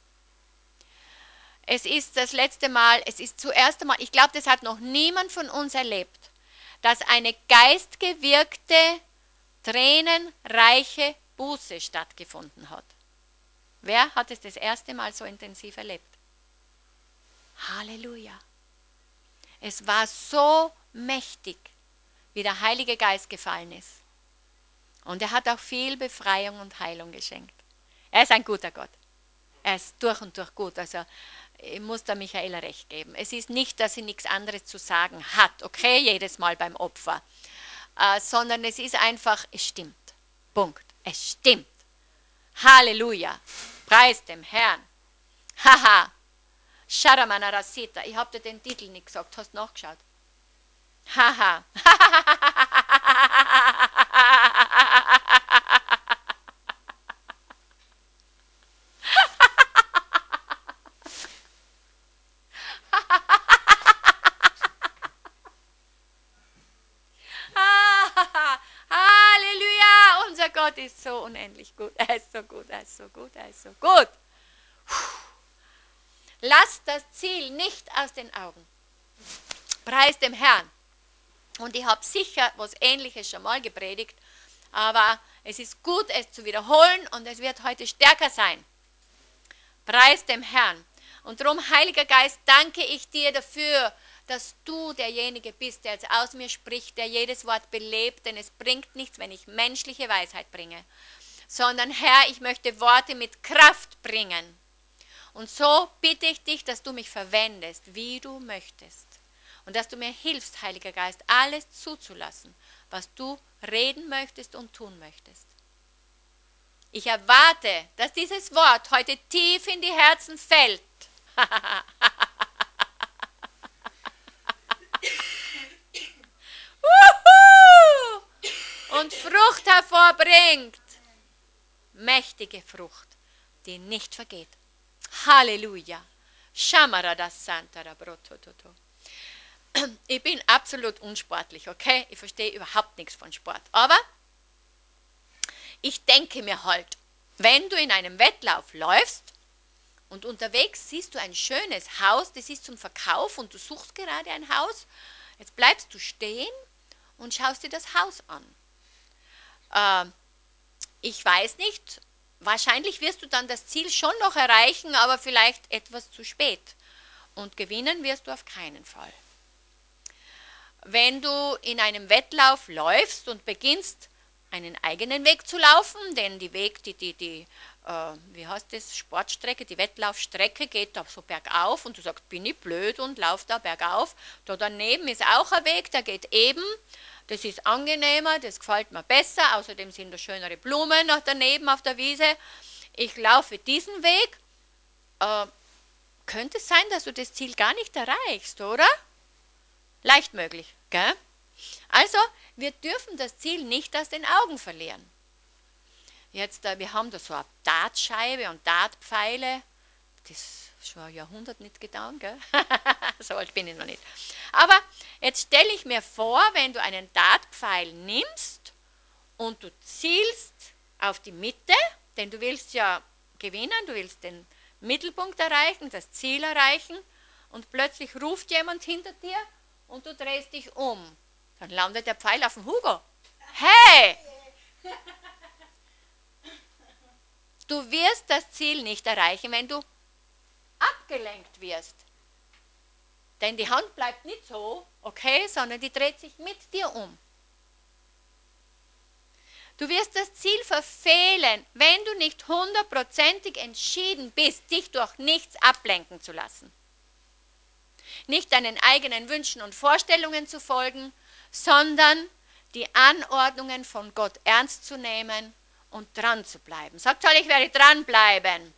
Es ist das letzte Mal, es ist zuerst einmal, ich glaube, das hat noch niemand von uns erlebt, dass eine geistgewirkte, tränenreiche Buße stattgefunden hat. Wer hat es das erste Mal so intensiv erlebt? Halleluja. Es war so mächtig, wie der Heilige Geist gefallen ist. Und er hat auch viel Befreiung und Heilung geschenkt. Er ist ein guter Gott. Er ist durch und durch gut. Also ich muss der Michaela recht geben. Es ist nicht, dass sie nichts anderes zu sagen hat, okay, jedes Mal beim Opfer, sondern es ist einfach, es stimmt. Punkt. Es stimmt. Halleluja. Preis dem Herrn. Haha. Sharamana Rasita. Ich habe dir den Titel nicht gesagt. Hast du nachgeschaut? Haha. Halleluja, unser Gott ist so unendlich gut. Er ist so gut, er ist so gut, er ist so gut. Lasst das Ziel nicht aus den Augen. Preis dem Herrn. Und ich habe sicher was Ähnliches schon mal gepredigt, aber es ist gut, es zu wiederholen und es wird heute stärker sein. Preis dem Herrn. Und darum, Heiliger Geist, danke ich dir dafür, dass du derjenige bist, der jetzt aus mir spricht, der jedes Wort belebt, denn es bringt nichts, wenn ich menschliche Weisheit bringe, sondern Herr, ich möchte Worte mit Kraft bringen. Und so bitte ich dich, dass du mich verwendest, wie du möchtest. Und dass du mir hilfst, Heiliger Geist, alles zuzulassen, was du reden möchtest und tun möchtest. Ich erwarte, dass dieses Wort heute tief in die Herzen fällt. Und Frucht hervorbringt. Mächtige Frucht, die nicht vergeht. Halleluja. Schamara das Santara Brotototo. Ich bin absolut unsportlich, okay? Ich verstehe überhaupt nichts von Sport. Aber ich denke mir halt, wenn du in einem Wettlauf läufst und unterwegs siehst du ein schönes Haus, das ist zum Verkauf und du suchst gerade ein Haus, jetzt bleibst du stehen und schaust dir das Haus an. Ich weiß nicht, wahrscheinlich wirst du dann das Ziel schon noch erreichen, aber vielleicht etwas zu spät. Und gewinnen wirst du auf keinen Fall. Wenn du in einem Wettlauf läufst und beginnst, einen eigenen Weg zu laufen, denn die Weg, wie heißt das, Sportstrecke, die Wettlaufstrecke geht da so bergauf und du sagst, bin ich blöd und lauf da bergauf. Da daneben ist auch ein Weg, der geht eben, das ist angenehmer, das gefällt mir besser, außerdem sind da schönere Blumen noch daneben auf der Wiese. Ich laufe diesen Weg. Könnte es sein, dass du das Ziel gar nicht erreichst, oder? Leicht möglich, gell? Also, wir dürfen das Ziel nicht aus den Augen verlieren. Jetzt, wir haben da so eine Dartscheibe und Dartpfeile. Das ist schon ein Jahrhundert nicht getan, gell? So alt bin ich noch nicht. Aber jetzt stelle ich mir vor, wenn du einen Dartpfeil nimmst und du zielst auf die Mitte, denn du willst ja gewinnen, du willst den Mittelpunkt erreichen, das Ziel erreichen und plötzlich ruft jemand hinter dir und du drehst dich um. Dann landet der Pfeil auf dem Hugo. Hey! Du wirst das Ziel nicht erreichen, wenn du abgelenkt wirst. Denn die Hand bleibt nicht so, okay, sondern die dreht sich mit dir um. Du wirst das Ziel verfehlen, wenn du nicht 100%ig entschieden bist, dich durch nichts ablenken zu lassen. Nicht deinen eigenen Wünschen und Vorstellungen zu folgen, sondern die Anordnungen von Gott ernst zu nehmen und dran zu bleiben. Sagt alle, ich werde dranbleiben.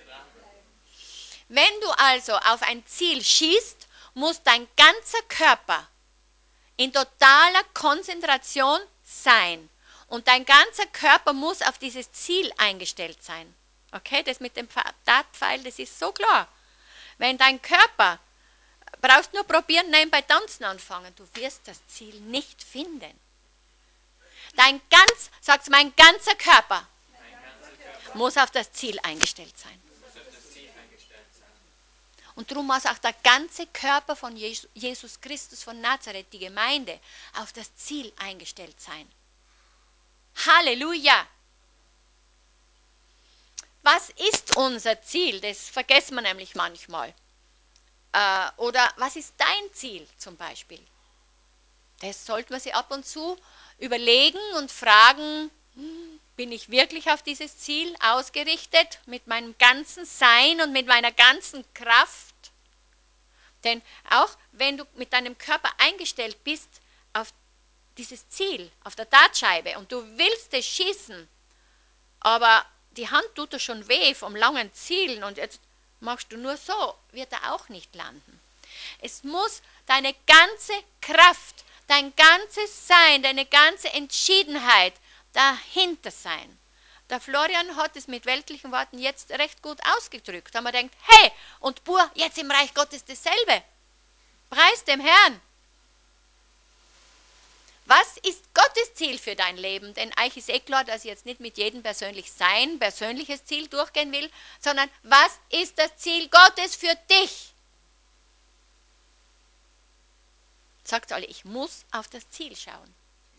Wenn du also auf ein Ziel schießt, muss dein ganzer Körper in totaler Konzentration sein. Und dein ganzer Körper muss auf dieses Ziel eingestellt sein. Okay, das mit dem Dartpfeil, das ist so klar. Wenn dein Körper, brauchst nur probieren, nebenbei tanzen anfangen, du wirst das Ziel nicht finden. Sag's, mein ganzer Körper muss auf das Ziel eingestellt sein. Und darum muss auch der ganze Körper von Jesus Christus von Nazareth, die Gemeinde, auf das Ziel eingestellt sein. Halleluja! Was ist unser Ziel? Das vergessen wir nämlich manchmal. Oder was ist dein Ziel zum Beispiel? Das sollten wir sich ab und zu überlegen und fragen, bin ich wirklich auf dieses Ziel ausgerichtet mit meinem ganzen Sein und mit meiner ganzen Kraft? Denn auch wenn du mit deinem Körper eingestellt bist auf dieses Ziel, auf der Dartscheibe und du willst es schießen, aber die Hand tut dir schon weh vom langen Zielen und jetzt machst du nur so, wird er auch nicht landen. Es muss deine ganze Kraft, dein ganzes Sein, deine ganze Entschiedenheit dahinter sein. Der Florian hat es mit weltlichen Worten jetzt recht gut ausgedrückt. Da man denkt, hey, und Bur, jetzt im Reich Gottes dasselbe. Preis dem Herrn. Was ist Gottes Ziel für dein Leben? Denn euch ist eh klar, dass ich jetzt nicht mit jedem persönlich sein persönliches Ziel durchgehen will, sondern was ist das Ziel Gottes für dich? Sagt alle, ich muss auf das Ziel schauen.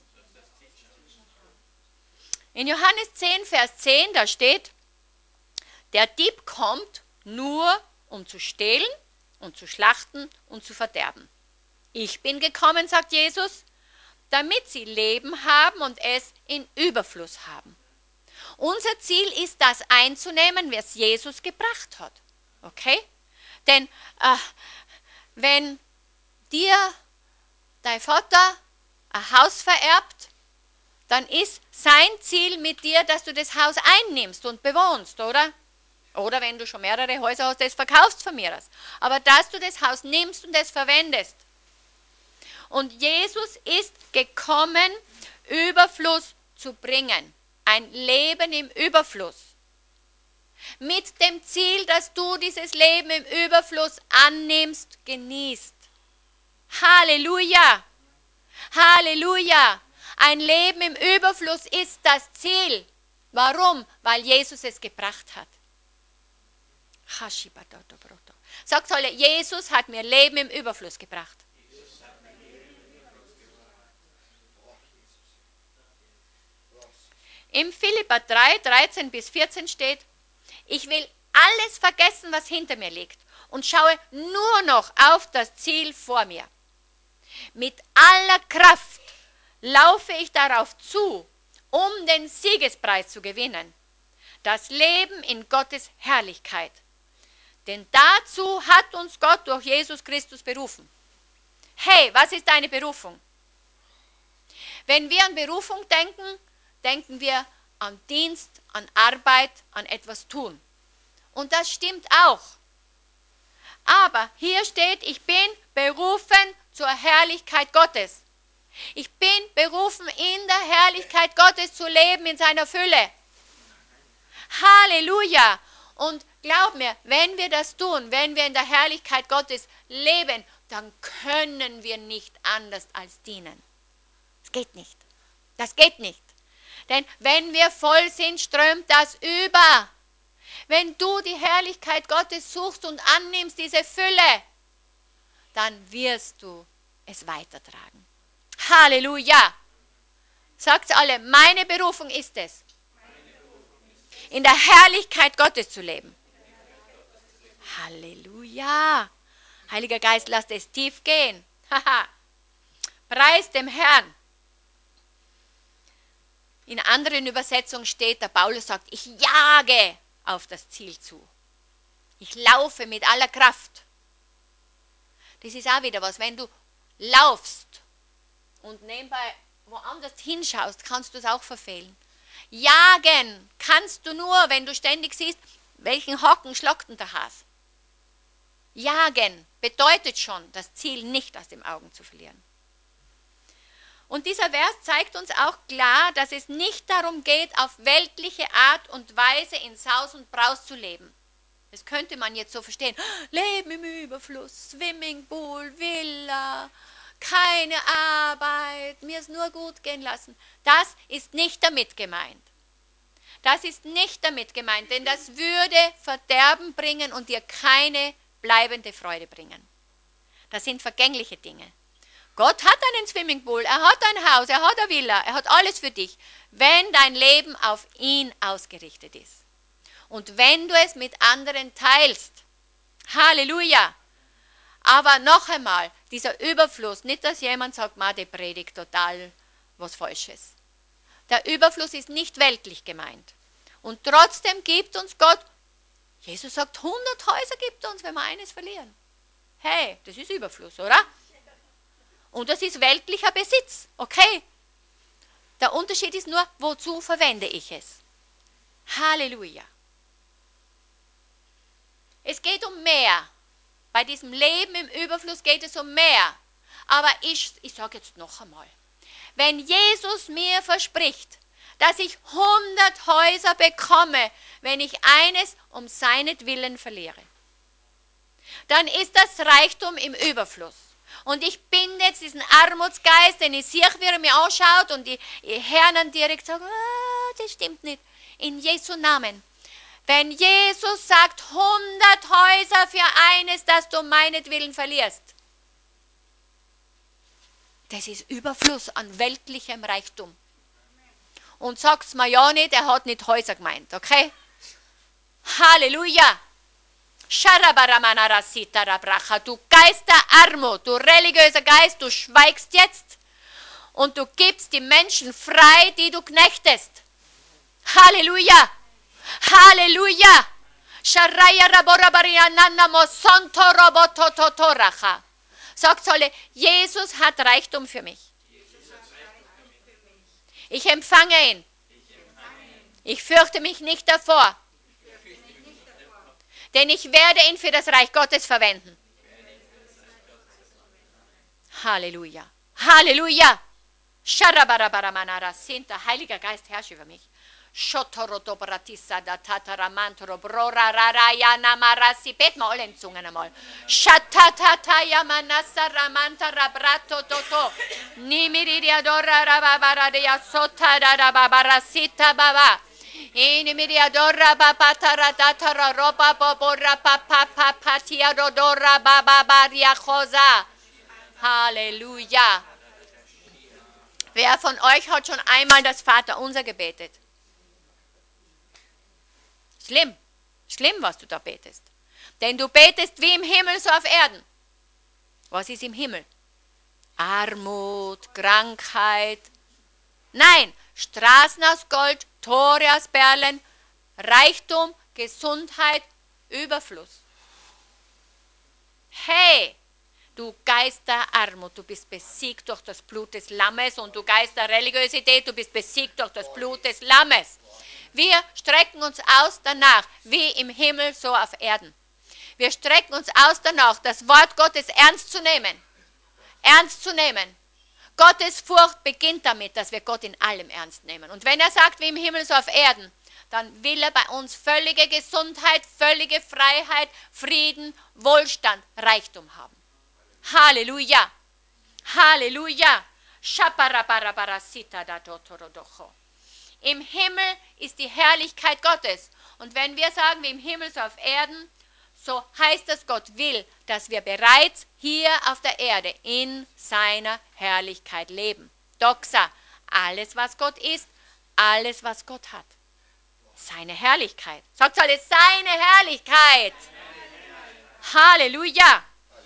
In Johannes 10, Vers 10, da steht, der Dieb kommt nur, um zu stehlen und zu schlachten und zu verderben. Ich bin gekommen, sagt Jesus, damit sie Leben haben und es in Überfluss haben. Unser Ziel ist, das einzunehmen, was Jesus gebracht hat. Okay? Denn wenn dir dein Vater ein Haus vererbt, dann ist sein Ziel mit dir, dass du das Haus einnimmst und bewohnst, oder? Oder wenn du schon mehrere Häuser hast, das verkaufst von mir aus. Aber dass du das Haus nimmst und es verwendest. Und Jesus ist gekommen, Überfluss zu bringen. Ein Leben im Überfluss. Mit dem Ziel, dass du dieses Leben im Überfluss annimmst, genießt. Halleluja! Halleluja! Ein Leben im Überfluss ist das Ziel. Warum? Weil Jesus es gebracht hat. Sagt alle, Jesus hat mir Leben im Überfluss gebracht. Im Philipper 3, 13 bis 14 steht, ich will alles vergessen, was hinter mir liegt und schaue nur noch auf das Ziel vor mir. Mit aller Kraft laufe ich darauf zu, um den Siegespreis zu gewinnen. Das Leben in Gottes Herrlichkeit. Denn dazu hat uns Gott durch Jesus Christus berufen. Hey, was ist deine Berufung? Wenn wir an Berufung denken, denken wir an Dienst, an Arbeit, an etwas tun. Und das stimmt auch. Aber hier steht, ich bin berufen zur Herrlichkeit Gottes. Ich bin berufen, in der Herrlichkeit Gottes zu leben, in seiner Fülle. Halleluja! Und glaub mir, wenn wir das tun, wenn wir in der Herrlichkeit Gottes leben, dann können wir nicht anders als dienen. Das geht nicht. Das geht nicht. Denn wenn wir voll sind, strömt das über. Wenn du die Herrlichkeit Gottes suchst und annimmst, diese Fülle, dann wirst du es weitertragen. Halleluja! Sagt alle, meine Berufung ist es, in der Herrlichkeit Gottes zu leben. Halleluja! Heiliger Geist, lass es tief gehen. Preis dem Herrn. In anderen Übersetzungen steht, der Paulus sagt, ich jage auf das Ziel zu. Ich laufe mit aller Kraft. Das ist auch wieder was, wenn du laufst und nebenbei woanders hinschaust, kannst du es auch verfehlen. Jagen kannst du nur, wenn du ständig siehst, welchen Hocken schlockt denn der Hase. Jagen bedeutet schon, das Ziel nicht aus den Augen zu verlieren. Und dieser Vers zeigt uns auch klar, dass es nicht darum geht, auf weltliche Art und Weise in Saus und Braus zu leben. Das könnte man jetzt so verstehen. Leben im Überfluss, Swimmingpool, Villa, keine Arbeit, mir es nur gut gehen lassen. Das ist nicht damit gemeint. Das ist nicht damit gemeint, denn das würde Verderben bringen und dir keine bleibende Freude bringen. Das sind vergängliche Dinge. Gott hat einen Swimmingpool, er hat ein Haus, er hat eine Villa, er hat alles für dich, wenn dein Leben auf ihn ausgerichtet ist. Und wenn du es mit anderen teilst. Halleluja! Aber noch einmal, dieser Überfluss, nicht, dass jemand sagt, die predigt total was Falsches. Der Überfluss ist nicht weltlich gemeint. Und trotzdem gibt uns Gott, Jesus sagt, 100 Häuser gibt er uns, wenn wir eines verlieren. Hey, das ist Überfluss, oder? Und das ist weltlicher Besitz, okay? Der Unterschied ist nur, wozu verwende ich es? Halleluja. Es geht um mehr. Bei diesem Leben im Überfluss geht es um mehr. Aber ich sage jetzt noch einmal, wenn Jesus mir verspricht, dass ich 100 Häuser bekomme, wenn ich eines um seinetwillen verliere, dann ist das Reichtum im Überfluss. Und ich bin jetzt diesen Armutsgeist, den ich sehe, wie er mir anschaut und die Herren direkt sagen, das stimmt nicht. In Jesu Namen. Wenn Jesus sagt, 100 Häuser für eines, das du meinetwillen verlierst, das ist Überfluss an weltlichem Reichtum. Und sagt's mir ja nicht, er hat nicht Häuser gemeint, okay? Halleluja! Du Geist der Armut, du religiöser Geist, du schweigst jetzt und du gibst die Menschen frei, die du knechtest. Halleluja! Halleluja! Sagt alle, Jesus hat Reichtum für mich. Ich empfange ihn. Ich fürchte mich nicht davor. Denn ich werde ihn für das Reich Gottes verwenden. Halleluja. Halleluja. Sharabarabaramana Sinta, Heiliger Geist, herrsche über mich. Shotorodobratissa da tataramantoro brora raraya namarasi. Bet mal alle in Zungen einmal. Shatatataya manasa ramanta rabrato toto. Nimiridia dora rababaradia sota rababarasita baba. Inimiridia dora babatara datara roba bobora papa patia dodora bababaria chosa. Halleluja. Wer von euch hat schon einmal das Vaterunser gebetet? Schlimm, schlimm, was du da betest. Denn du betest wie im Himmel, so auf Erden. Was ist im Himmel? Armut, Krankheit. Nein, Straßen aus Gold, Tore aus Perlen, Reichtum, Gesundheit, Überfluss. Hey, du Geist der Armut, du bist besiegt durch das Blut des Lammes, und du Geist der Religiosität, du bist besiegt durch das Blut des Lammes. Wir strecken uns aus danach, wie im Himmel, so auf Erden. Wir strecken uns aus danach, das Wort Gottes ernst zu nehmen. Ernst zu nehmen. Gottes Furcht beginnt damit, dass wir Gott in allem ernst nehmen. Und wenn er sagt, wie im Himmel, so auf Erden, dann will er bei uns völlige Gesundheit, völlige Freiheit, Frieden, Wohlstand, Reichtum haben. Halleluja. Halleluja. Shaparabarabara-sita da dotorodocho. Im Himmel ist die Herrlichkeit Gottes. Und wenn wir sagen, wie im Himmel, so auf Erden, so heißt das, Gott will, dass wir bereits hier auf der Erde in seiner Herrlichkeit leben. Doxa, alles was Gott ist, alles was Gott hat. Seine Herrlichkeit. Sagt alle, seine Herrlichkeit. Halleluja.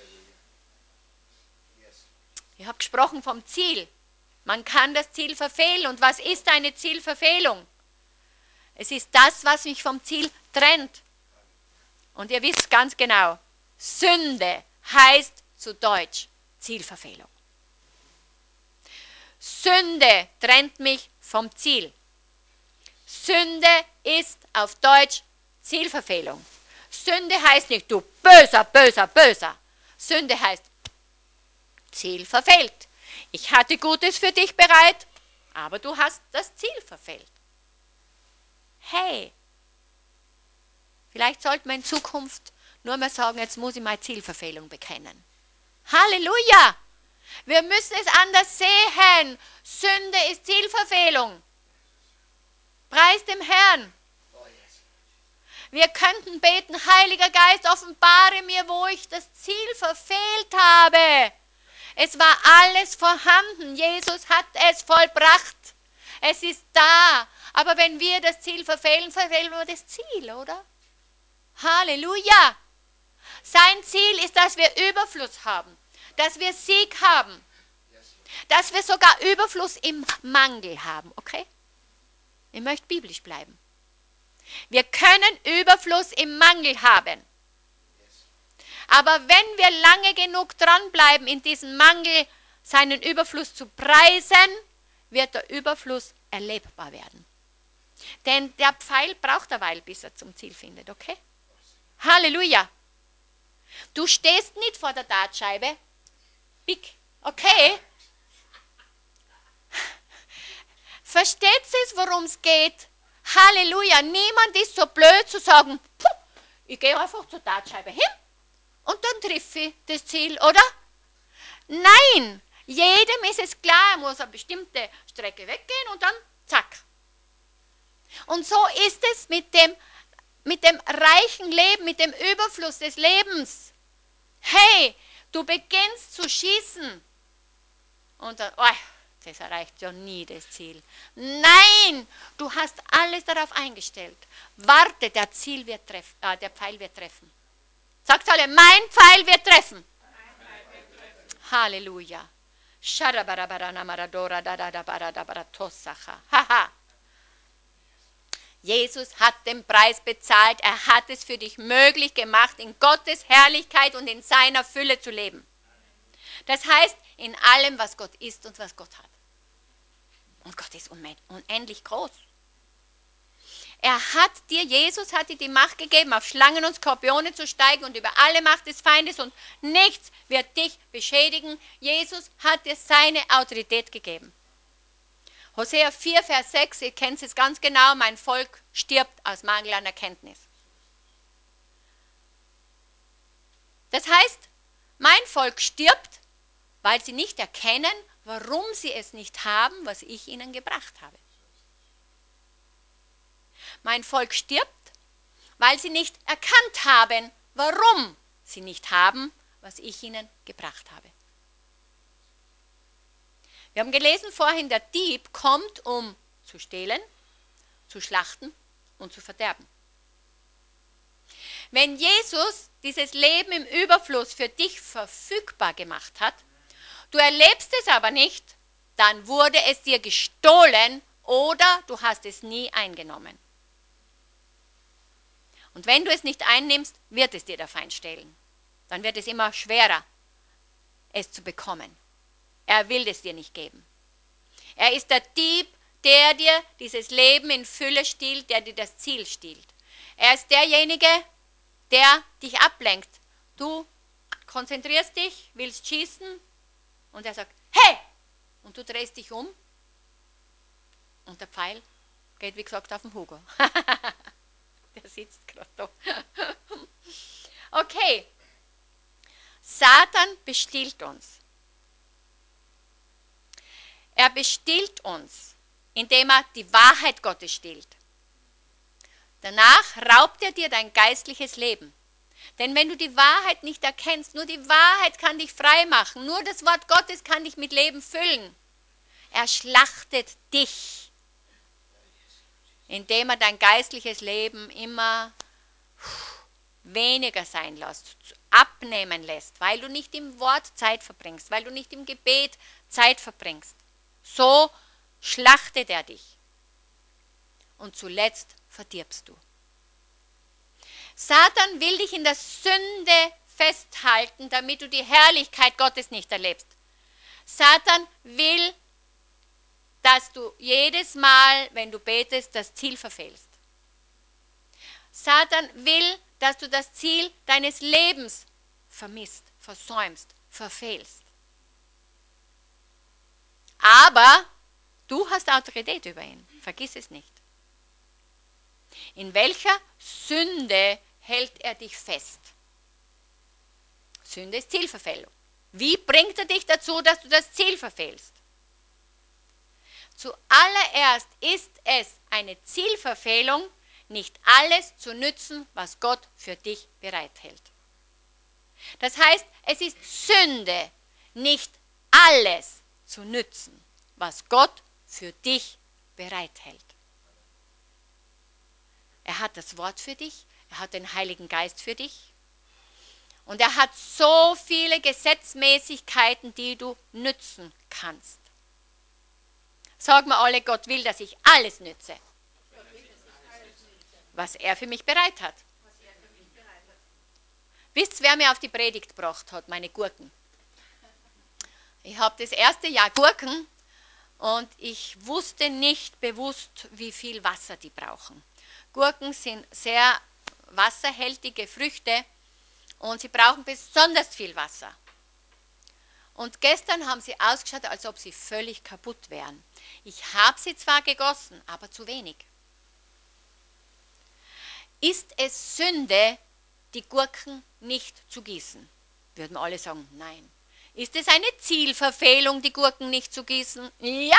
Ich habe gesprochen vom Ziel. Man kann das Ziel verfehlen. Und was ist eine Zielverfehlung? Es ist das, was mich vom Ziel trennt. Und ihr wisst ganz genau, Sünde heißt zu Deutsch Zielverfehlung. Sünde trennt mich vom Ziel. Sünde ist auf Deutsch Zielverfehlung. Sünde heißt nicht, du böser, böser, böser. Sünde heißt Ziel verfehlt. Ich hatte Gutes für dich bereit, aber du hast das Ziel verfehlt. Hey, vielleicht sollten wir in Zukunft nur mal sagen, jetzt muss ich meine Zielverfehlung bekennen. Halleluja! Wir müssen es anders sehen. Sünde ist Zielverfehlung. Preis dem Herrn. Wir könnten beten, Heiliger Geist, offenbare mir, wo ich das Ziel verfehlt habe. Es war alles vorhanden. Jesus hat es vollbracht. Es ist da. Aber wenn wir das Ziel verfehlen, verfehlen wir das Ziel, oder? Halleluja! Sein Ziel ist, dass wir Überfluss haben, dass wir Sieg haben, dass wir sogar Überfluss im Mangel haben, okay? Ich möchte biblisch bleiben. Wir können Überfluss im Mangel haben. Aber wenn wir lange genug dranbleiben, in diesem Mangel seinen Überfluss zu preisen, wird der Überfluss erlebbar werden. Denn der Pfeil braucht eine Weile, bis er zum Ziel findet, okay? Halleluja! Du stehst nicht vor der Dartscheibe. Big, okay? Versteht ihr, worum es geht? Halleluja! Niemand ist so blöd zu sagen, ich gehe einfach zur Dartscheibe hin und dann treffe ich das Ziel, oder? Nein! Jedem ist es klar, er muss eine bestimmte Strecke weggehen und dann zack. Und so ist es mit dem reichen Leben, mit dem Überfluss des Lebens. Hey, du beginnst zu schießen und dann, das erreicht ja nie das Ziel. Nein, du hast alles darauf eingestellt. Warte, der Pfeil wird treffen. Sagt alle, mein Pfeil wird treffen. Halleluja. Haha. Jesus hat den Preis bezahlt. Er hat es für dich möglich gemacht, in Gottes Herrlichkeit und in seiner Fülle zu leben. Das heißt, in allem, was Gott ist und was Gott hat. Und Gott ist unendlich groß. Jesus hat dir die Macht gegeben, auf Schlangen und Skorpione zu steigen und über alle Macht des Feindes, und nichts wird dich beschädigen. Jesus hat dir seine Autorität gegeben. Hosea 4, Vers 6, ihr kennt es ganz genau, mein Volk stirbt aus Mangel an Erkenntnis. Das heißt, mein Volk stirbt, weil sie nicht erkennen, warum sie es nicht haben, was ich ihnen gebracht habe. Mein Volk stirbt, weil sie nicht erkannt haben, warum sie nicht haben, was ich ihnen gebracht habe. Wir haben gelesen vorhin, der Dieb kommt, um zu stehlen, zu schlachten und zu verderben. Wenn Jesus dieses Leben im Überfluss für dich verfügbar gemacht hat, du erlebst es aber nicht, dann wurde es dir gestohlen oder du hast es nie eingenommen. Und wenn du es nicht einnimmst, wird es dir der Feind stehlen. Dann wird es immer schwerer, es zu bekommen. Er will es dir nicht geben. Er ist der Dieb, der dir dieses Leben in Fülle stiehlt, der dir das Ziel stiehlt. Er ist derjenige, der dich ablenkt. Du konzentrierst dich, willst schießen und er sagt, hey! Und du drehst dich um und der Pfeil geht, wie gesagt, auf den Hugo. Der sitzt gerade da. Okay. Satan bestiehlt uns. Er bestiehlt uns, indem er die Wahrheit Gottes stiehlt. Danach raubt er dir dein geistliches Leben. Denn wenn du die Wahrheit nicht erkennst, nur die Wahrheit kann dich frei machen, nur das Wort Gottes kann dich mit Leben füllen. Er schlachtet dich, indem er dein geistliches Leben immer weniger sein lässt, abnehmen lässt, weil du nicht im Wort Zeit verbringst, weil du nicht im Gebet Zeit verbringst. So schlachtet er dich. Und zuletzt verdirbst du. Satan will dich in der Sünde festhalten, damit du die Herrlichkeit Gottes nicht erlebst. Satan will, dass du jedes Mal, wenn du betest, das Ziel verfehlst. Satan will, dass du das Ziel deines Lebens vermisst, versäumst, verfehlst. Aber du hast Autorität über ihn, vergiss es nicht. In welcher Sünde hält er dich fest? Sünde ist Zielverfehlung. Wie bringt er dich dazu, dass du das Ziel verfehlst? Zuallererst ist es eine Zielverfehlung, nicht alles zu nützen, was Gott für dich bereithält. Das heißt, es ist Sünde, nicht alles zu nützen, was Gott für dich bereithält. Er hat das Wort für dich, er hat den Heiligen Geist für dich und er hat so viele Gesetzmäßigkeiten, die du nützen kannst. Sagen wir alle, Gott will, dass ich alles nütze, was er für mich bereit hat. Wisst ihr, wer mir auf die Predigt gebracht hat? Meine Gurken. Ich habe das erste Jahr Gurken und ich wusste nicht bewusst, wie viel Wasser die brauchen. Gurken sind sehr wasserhältige Früchte und sie brauchen besonders viel Wasser. Und gestern haben sie ausgeschaut, als ob sie völlig kaputt wären. Ich habe sie zwar gegossen, aber zu wenig. Ist es Sünde, die Gurken nicht zu gießen? Würden alle sagen, nein. Ist es eine Zielverfehlung, die Gurken nicht zu gießen? Ja!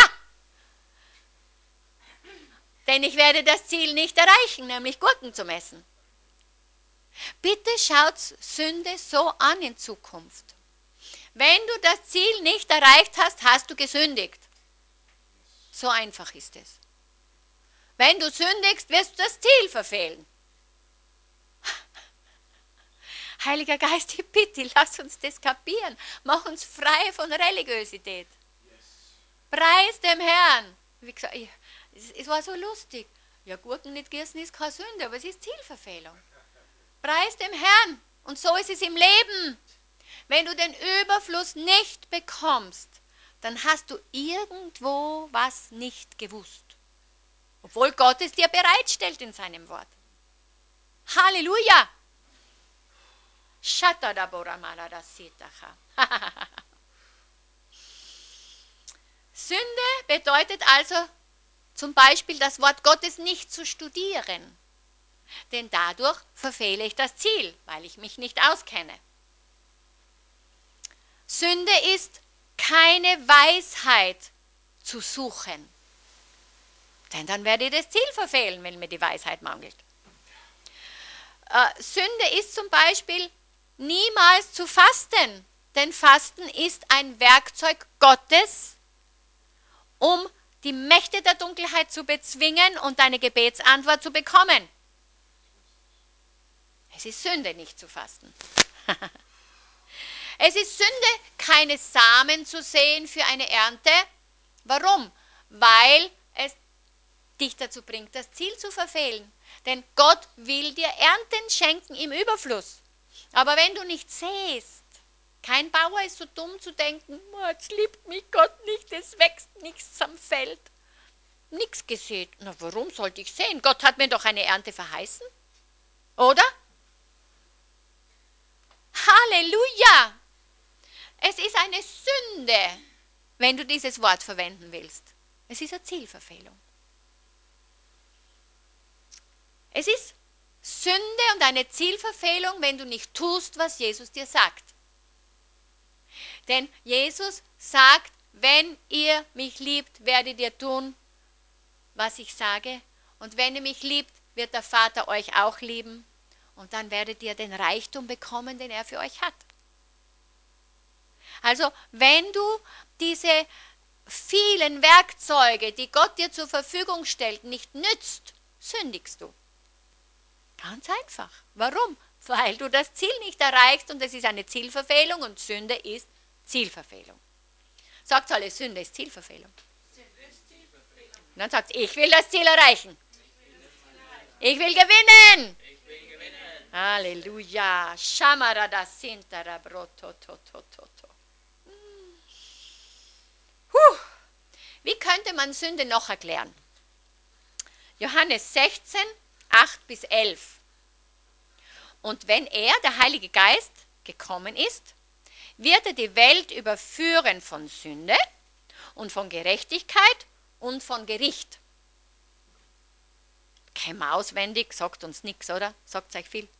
Denn ich werde das Ziel nicht erreichen, nämlich Gurken zu essen. Bitte schaut Sünde so an in Zukunft. Wenn du das Ziel nicht erreicht hast, hast du gesündigt. So einfach ist es. Wenn du sündigst, wirst du das Ziel verfehlen. Heiliger Geist, ich bitte, lass uns das kapieren. Mach uns frei von Religiosität. Preis dem Herrn. Wie gesagt, es war so lustig. Ja, Gurken nicht gießen ist keine Sünde, aber es ist Zielverfehlung. Preis dem Herrn. Und so ist es im Leben. Wenn du den Überfluss nicht bekommst, dann hast du irgendwo was nicht gewusst. Obwohl Gott es dir bereitstellt in seinem Wort. Halleluja! Sünde bedeutet also zum Beispiel das Wort Gottes nicht zu studieren, denn dadurch verfehle ich das Ziel, weil ich mich nicht auskenne. Sünde ist keine Weisheit zu suchen, denn dann werde ich das Ziel verfehlen, wenn mir die Weisheit mangelt. Sünde ist zum Beispiel niemals zu fasten, denn Fasten ist ein Werkzeug Gottes, um die Mächte der Dunkelheit zu bezwingen und deine Gebetsantwort zu bekommen. Es ist Sünde, nicht zu fasten. Es ist Sünde, keine Samen zu säen für eine Ernte. Warum? Weil es dich dazu bringt, das Ziel zu verfehlen. Denn Gott will dir Ernten schenken im Überfluss. Aber wenn du nicht säst, kein Bauer ist so dumm zu denken, jetzt liebt mich Gott nicht, es wächst nichts am Feld. Nichts gesät. Na, warum sollte ich säen? Gott hat mir doch eine Ernte verheißen. Oder? Halleluja! Es ist eine Sünde, wenn du dieses Wort verwenden willst. Es ist eine Zielverfehlung. Es ist Sünde und eine Zielverfehlung, wenn du nicht tust, was Jesus dir sagt. Denn Jesus sagt, wenn ihr mich liebt, werdet ihr tun, was ich sage. Und wenn ihr mich liebt, wird der Vater euch auch lieben. Und dann werdet ihr den Reichtum bekommen, den er für euch hat. Also, wenn du diese vielen Werkzeuge, die Gott dir zur Verfügung stellt, nicht nützt, sündigst du. Ganz einfach. Warum? Weil du das Ziel nicht erreichst und es ist eine Zielverfehlung und Sünde ist Zielverfehlung. Sagt alle, Sünde ist Zielverfehlung. Und dann sagt ich will das Ziel erreichen. Ich will gewinnen. Halleluja. Shamarada sintara brotototototo. Wie könnte man Sünde noch erklären? Johannes 16, 8 bis 11. Und wenn er, der Heilige Geist, gekommen ist, wird er die Welt überführen von Sünde und von Gerechtigkeit und von Gericht. Kennen wir auswendig, sagt uns nichts, oder? Sagt euch viel.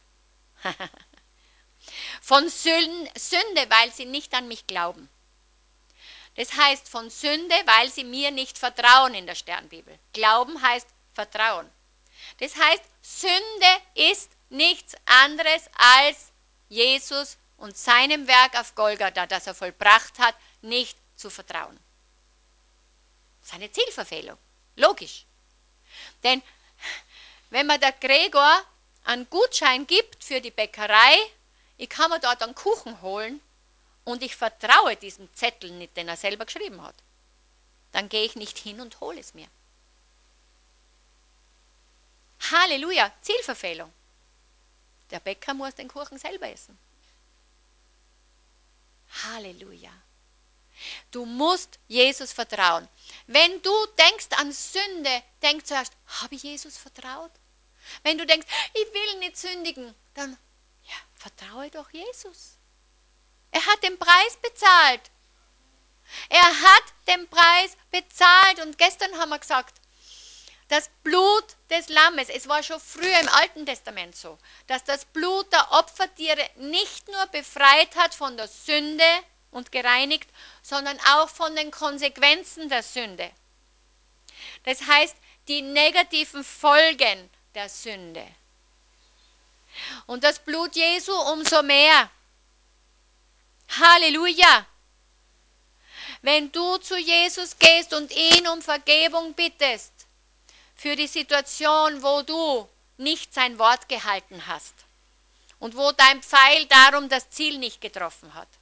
Von Sünde, weil sie nicht an mich glauben. Das heißt von Sünde, weil sie mir nicht vertrauen in der Sternbibel. Glauben heißt Vertrauen. Das heißt, Sünde ist nichts anderes als Jesus und seinem Werk auf Golgatha, das er vollbracht hat, nicht zu vertrauen. Das ist eine Zielverfehlung. Logisch. Denn wenn mir der Gregor einen Gutschein gibt für die Bäckerei, ich kann mir dort einen Kuchen holen und ich vertraue diesem Zettel nicht, den er selber geschrieben hat, dann gehe ich nicht hin und hole es mir. Halleluja, Zielverfehlung. Der Bäcker muss den Kuchen selber essen. Halleluja. Du musst Jesus vertrauen. Wenn du denkst an Sünde, denk zuerst, habe ich Jesus vertraut? Wenn du denkst, ich will nicht sündigen, dann ja, vertraue doch Jesus. Er hat den Preis bezahlt. Er hat den Preis bezahlt. Und gestern haben wir gesagt, das Blut des Lammes, es war schon früher im Alten Testament so, dass das Blut der Opfertiere nicht nur befreit hat von der Sünde und gereinigt, sondern auch von den Konsequenzen der Sünde. Das heißt, die negativen Folgen der Sünde. Und das Blut Jesu umso mehr. Halleluja! Wenn du zu Jesus gehst und ihn um Vergebung bittest, für die Situation, wo du nicht sein Wort gehalten hast und wo dein Pfeil darum das Ziel nicht getroffen hat,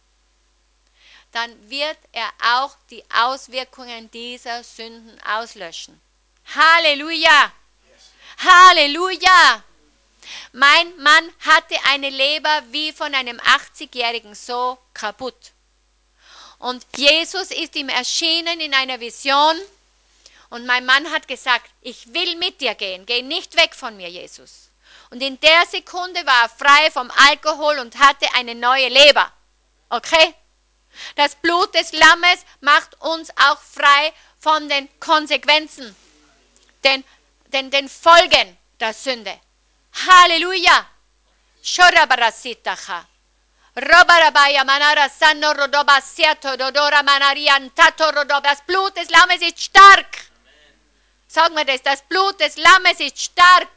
dann wird er auch die Auswirkungen dieser Sünden auslöschen. Halleluja! Halleluja! Mein Mann hatte eine Leber wie von einem 80-Jährigen so kaputt. Und Jesus ist ihm erschienen in einer Vision. Und mein Mann hat gesagt, ich will mit dir gehen, geh nicht weg von mir, Jesus. Und in der Sekunde war er frei vom Alkohol und hatte eine neue Leber. Okay? Das Blut des Lammes macht uns auch frei von den Konsequenzen, den Folgen der Sünde. Halleluja! Shorabarasitacha. Robarabaya manara sanno rodoba siato dodora manarian tato rodoba. Das Blut des Lammes ist stark. Sagen wir das Blut des Lammes ist stark.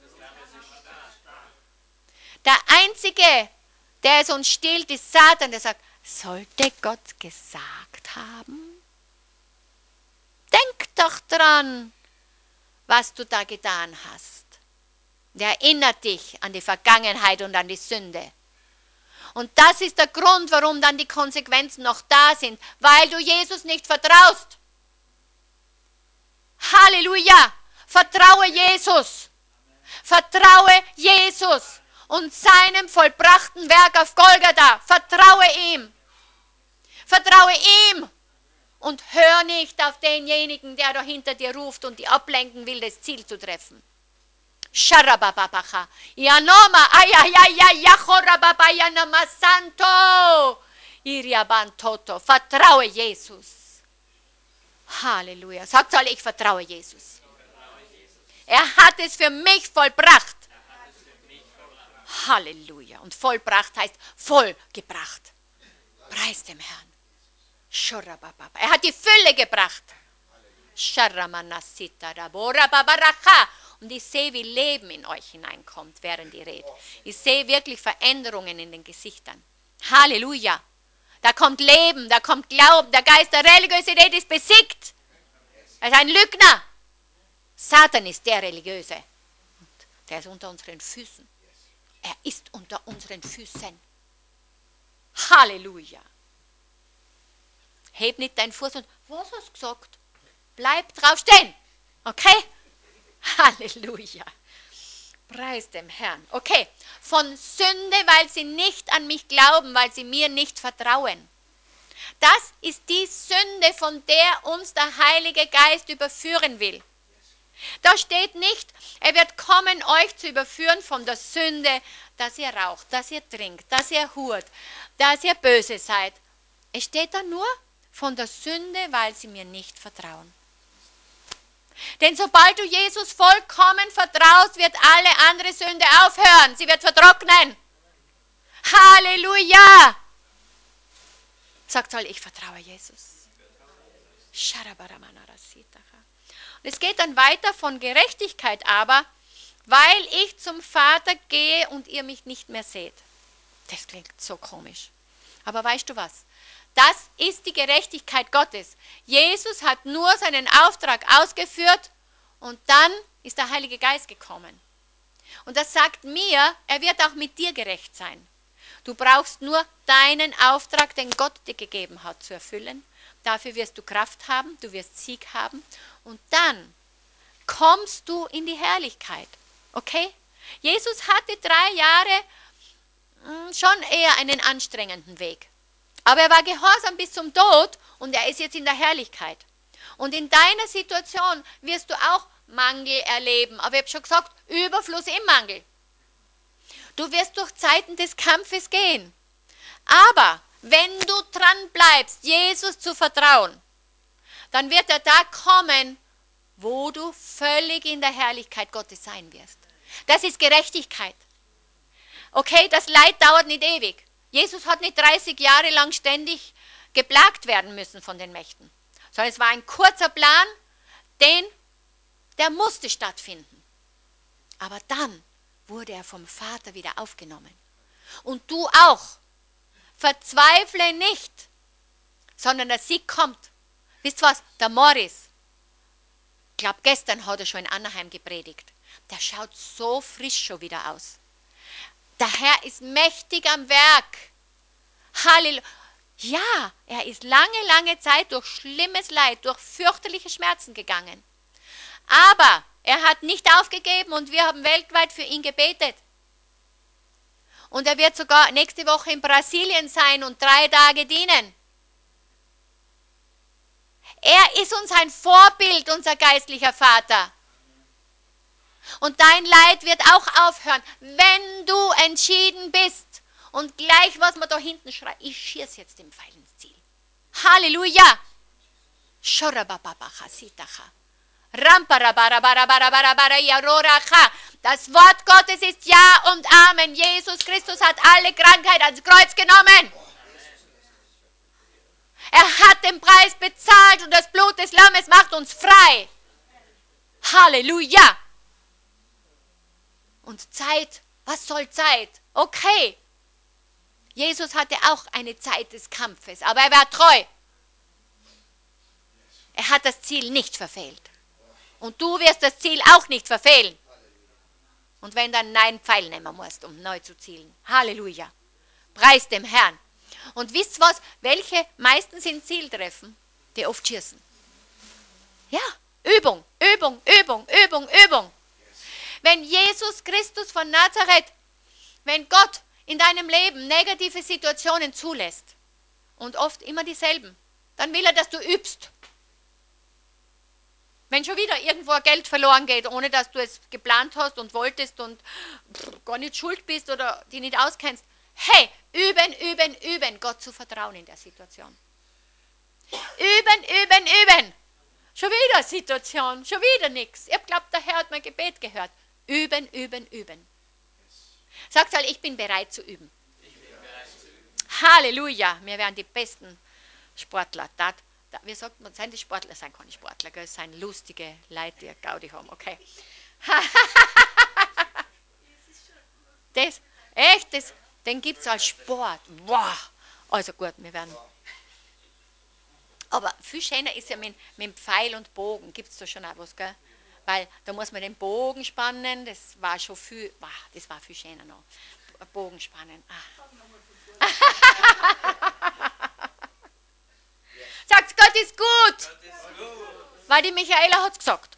Der Einzige, der es uns stiehlt, ist Satan, der sagt, sollte Gott gesagt haben? Denk doch dran, was du da getan hast. Der erinnert dich an die Vergangenheit und an die Sünde. Und das ist der Grund, warum dann die Konsequenzen noch da sind, weil du Jesus nicht vertraust. Halleluja! Vertraue Jesus. Vertraue Jesus und seinem vollbrachten Werk auf Golgatha. Vertraue ihm. Vertraue ihm und hör nicht auf denjenigen, der da hinter dir ruft und die ablenken will, das Ziel zu treffen. Sharabababacha. Yanoma ayayaya chorababaya santo. Iriabantoto. Vertraue Jesus. Halleluja. Sagt alle, ich vertraue Jesus. Er hat es für mich vollbracht. Halleluja. Und vollbracht heißt vollgebracht. Preis dem Herrn. Er hat die Fülle gebracht. Und ich sehe, wie Leben in euch hineinkommt, während ihr redet. Ich sehe wirklich Veränderungen in den Gesichtern. Halleluja. Da kommt Leben, da kommt Glauben. Der Geist der Religiosität ist besiegt. Er ist ein Lügner. Satan ist der Religiöse. Und der ist unter unseren Füßen. Er ist unter unseren Füßen. Halleluja. Heb nicht deinen Fuß und, was hast du gesagt? Bleib drauf stehen. Okay? Halleluja. Preis dem Herrn. Okay. Von Sünde, weil sie nicht an mich glauben, weil sie mir nicht vertrauen. Das ist die Sünde, von der uns der Heilige Geist überführen will. Da steht nicht, er wird kommen, euch zu überführen von der Sünde, dass ihr raucht, dass ihr trinkt, dass ihr hurt, dass ihr böse seid. Es steht da nur von der Sünde, weil sie mir nicht vertrauen. Denn sobald du Jesus vollkommen vertraust, wird alle andere Sünde aufhören. Sie wird vertrocknen. Halleluja! Sagt all, ich vertraue Jesus. Und es geht dann weiter von Gerechtigkeit aber, weil ich zum Vater gehe und ihr mich nicht mehr seht. Das klingt so komisch. Aber weißt du was? Das ist die Gerechtigkeit Gottes. Jesus hat nur seinen Auftrag ausgeführt und dann ist der Heilige Geist gekommen. Und das sagt mir, er wird auch mit dir gerecht sein. Du brauchst nur deinen Auftrag, den Gott dir gegeben hat, zu erfüllen. Dafür wirst du Kraft haben, du wirst Sieg haben und dann kommst du in die Herrlichkeit. Okay? Jesus hatte 3 Jahre schon eher einen anstrengenden Weg. Aber er war gehorsam bis zum Tod und er ist jetzt in der Herrlichkeit. Und in deiner Situation wirst du auch Mangel erleben. Aber ich habe schon gesagt, Überfluss im Mangel. Du wirst durch Zeiten des Kampfes gehen. Aber wenn du dran bleibst, Jesus zu vertrauen, dann wird der Tag kommen, wo du völlig in der Herrlichkeit Gottes sein wirst. Das ist Gerechtigkeit. Okay, das Leid dauert nicht ewig. Jesus hat nicht 30 Jahre lang ständig geplagt werden müssen von den Mächten, sondern es war ein kurzer Plan, der musste stattfinden. Aber dann wurde er vom Vater wieder aufgenommen. Und du auch. Verzweifle nicht, sondern der Sieg kommt. Wisst ihr was? Der Morris, ich glaube gestern hat er schon in Anaheim gepredigt, der schaut so frisch schon wieder aus. Der Herr ist mächtig am Werk. Halleluja. Ja, er ist lange, lange Zeit durch schlimmes Leid, durch fürchterliche Schmerzen gegangen. Aber er hat nicht aufgegeben und wir haben weltweit für ihn gebetet. Und er wird sogar nächste Woche in Brasilien sein und 3 Tage dienen. Er ist uns ein Vorbild, unser geistlicher Vater. Und dein Leid wird auch aufhören, wenn du entschieden bist. Und gleich, was man da hinten schreit, ich schieße jetzt den Pfeil ins Ziel. Halleluja. Das Wort Gottes ist Ja und Amen. Jesus Christus hat alle Krankheit ans Kreuz genommen. Er hat den Preis bezahlt und das Blut des Lammes macht uns frei. Halleluja. Und Zeit, was soll Zeit? Okay. Jesus hatte auch eine Zeit des Kampfes, aber er war treu. Er hat das Ziel nicht verfehlt. Und du wirst das Ziel auch nicht verfehlen. Und wenn dann einen Pfeil nehmen musst, um neu zu zielen. Halleluja. Preis dem Herrn. Und wisst was? Welche meistens in Ziel treffen? Die oft schießen. Ja, Übung, Übung, Übung, Übung, Übung. Wenn Jesus Christus von Nazareth, wenn Gott in deinem Leben negative Situationen zulässt und oft immer dieselben, dann will er, dass du übst. Wenn schon wieder irgendwo Geld verloren geht, ohne dass du es geplant hast und wolltest und gar nicht schuld bist oder dich nicht auskennst. Hey, üben, üben, üben, Gott zu vertrauen in der Situation. Üben, üben, üben. Schon wieder Situation, schon wieder nichts. Ich glaube, der Herr hat mein Gebet gehört. Üben, üben, üben. Sagt halt, ich bin bereit zu üben. Halleluja, wir werden die besten Sportler. Wie sagt man, sind die Sportler? Sind keine Sportler, es sind lustige Leute, die Gaudi haben, okay. Den gibt es als Sport. Wow. Also gut, wir werden. Aber viel schöner ist ja mit Pfeil und Bogen. Gibt es da schon auch was, gell? Weil da muss man den Bogen spannen, das war schon viel, das war viel schöner noch. Bogen spannen. Sagt, Gott ist gut. Weil die Michaela hat es gesagt.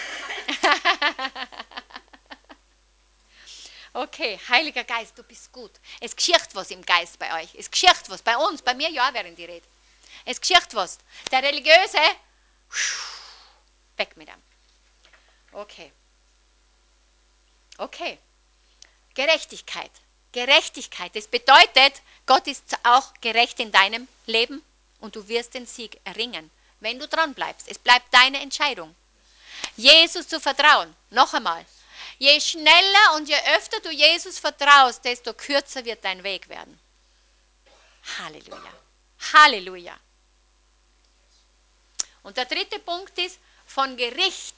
Okay, Heiliger Geist, du bist gut. Es geschieht was im Geist bei euch. Es geschieht was bei uns, bei mir ja während die Rede. Es geschieht was. Der Religiöse, weg mit ihm. Okay. Okay. Gerechtigkeit. Gerechtigkeit. Das bedeutet, Gott ist auch gerecht in deinem Leben und du wirst den Sieg erringen, wenn du dran bleibst. Es bleibt deine Entscheidung. Jesus zu vertrauen. Noch einmal. Je schneller und je öfter du Jesus vertraust, desto kürzer wird dein Weg werden. Halleluja. Halleluja. Und der dritte Punkt ist von Gericht,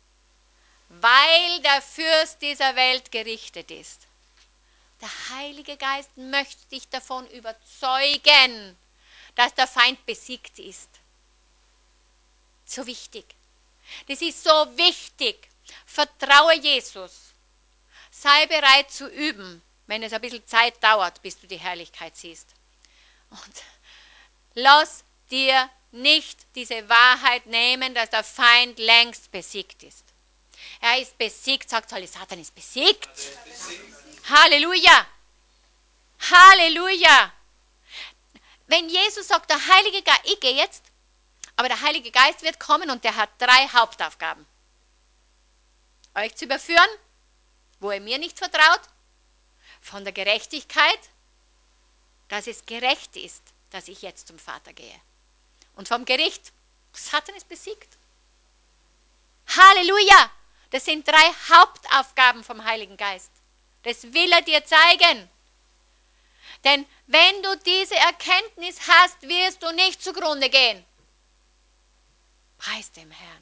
weil der Fürst dieser Welt gerichtet ist. Der Heilige Geist möchte dich davon überzeugen, dass der Feind besiegt ist. So wichtig. Das ist so wichtig. Vertraue Jesus. Sei bereit zu üben, wenn es ein bisschen Zeit dauert, bis du die Herrlichkeit siehst. Und lass dir nicht diese Wahrheit nehmen, dass der Feind längst besiegt ist. Er ist besiegt, sagt alle, Satan ist besiegt. Halleluja. Halleluja. Wenn Jesus sagt, der Heilige Geist, ich gehe jetzt, aber der Heilige Geist wird kommen und der hat 3 Hauptaufgaben. Euch zu überführen, wo ihr mir nicht vertraut, von der Gerechtigkeit, dass es gerecht ist, dass ich jetzt zum Vater gehe. Und vom Gericht, Satan ist besiegt. Halleluja! Das sind 3 Hauptaufgaben vom Heiligen Geist. Das will er dir zeigen. Denn wenn du diese Erkenntnis hast, wirst du nicht zugrunde gehen. Preis dem Herrn.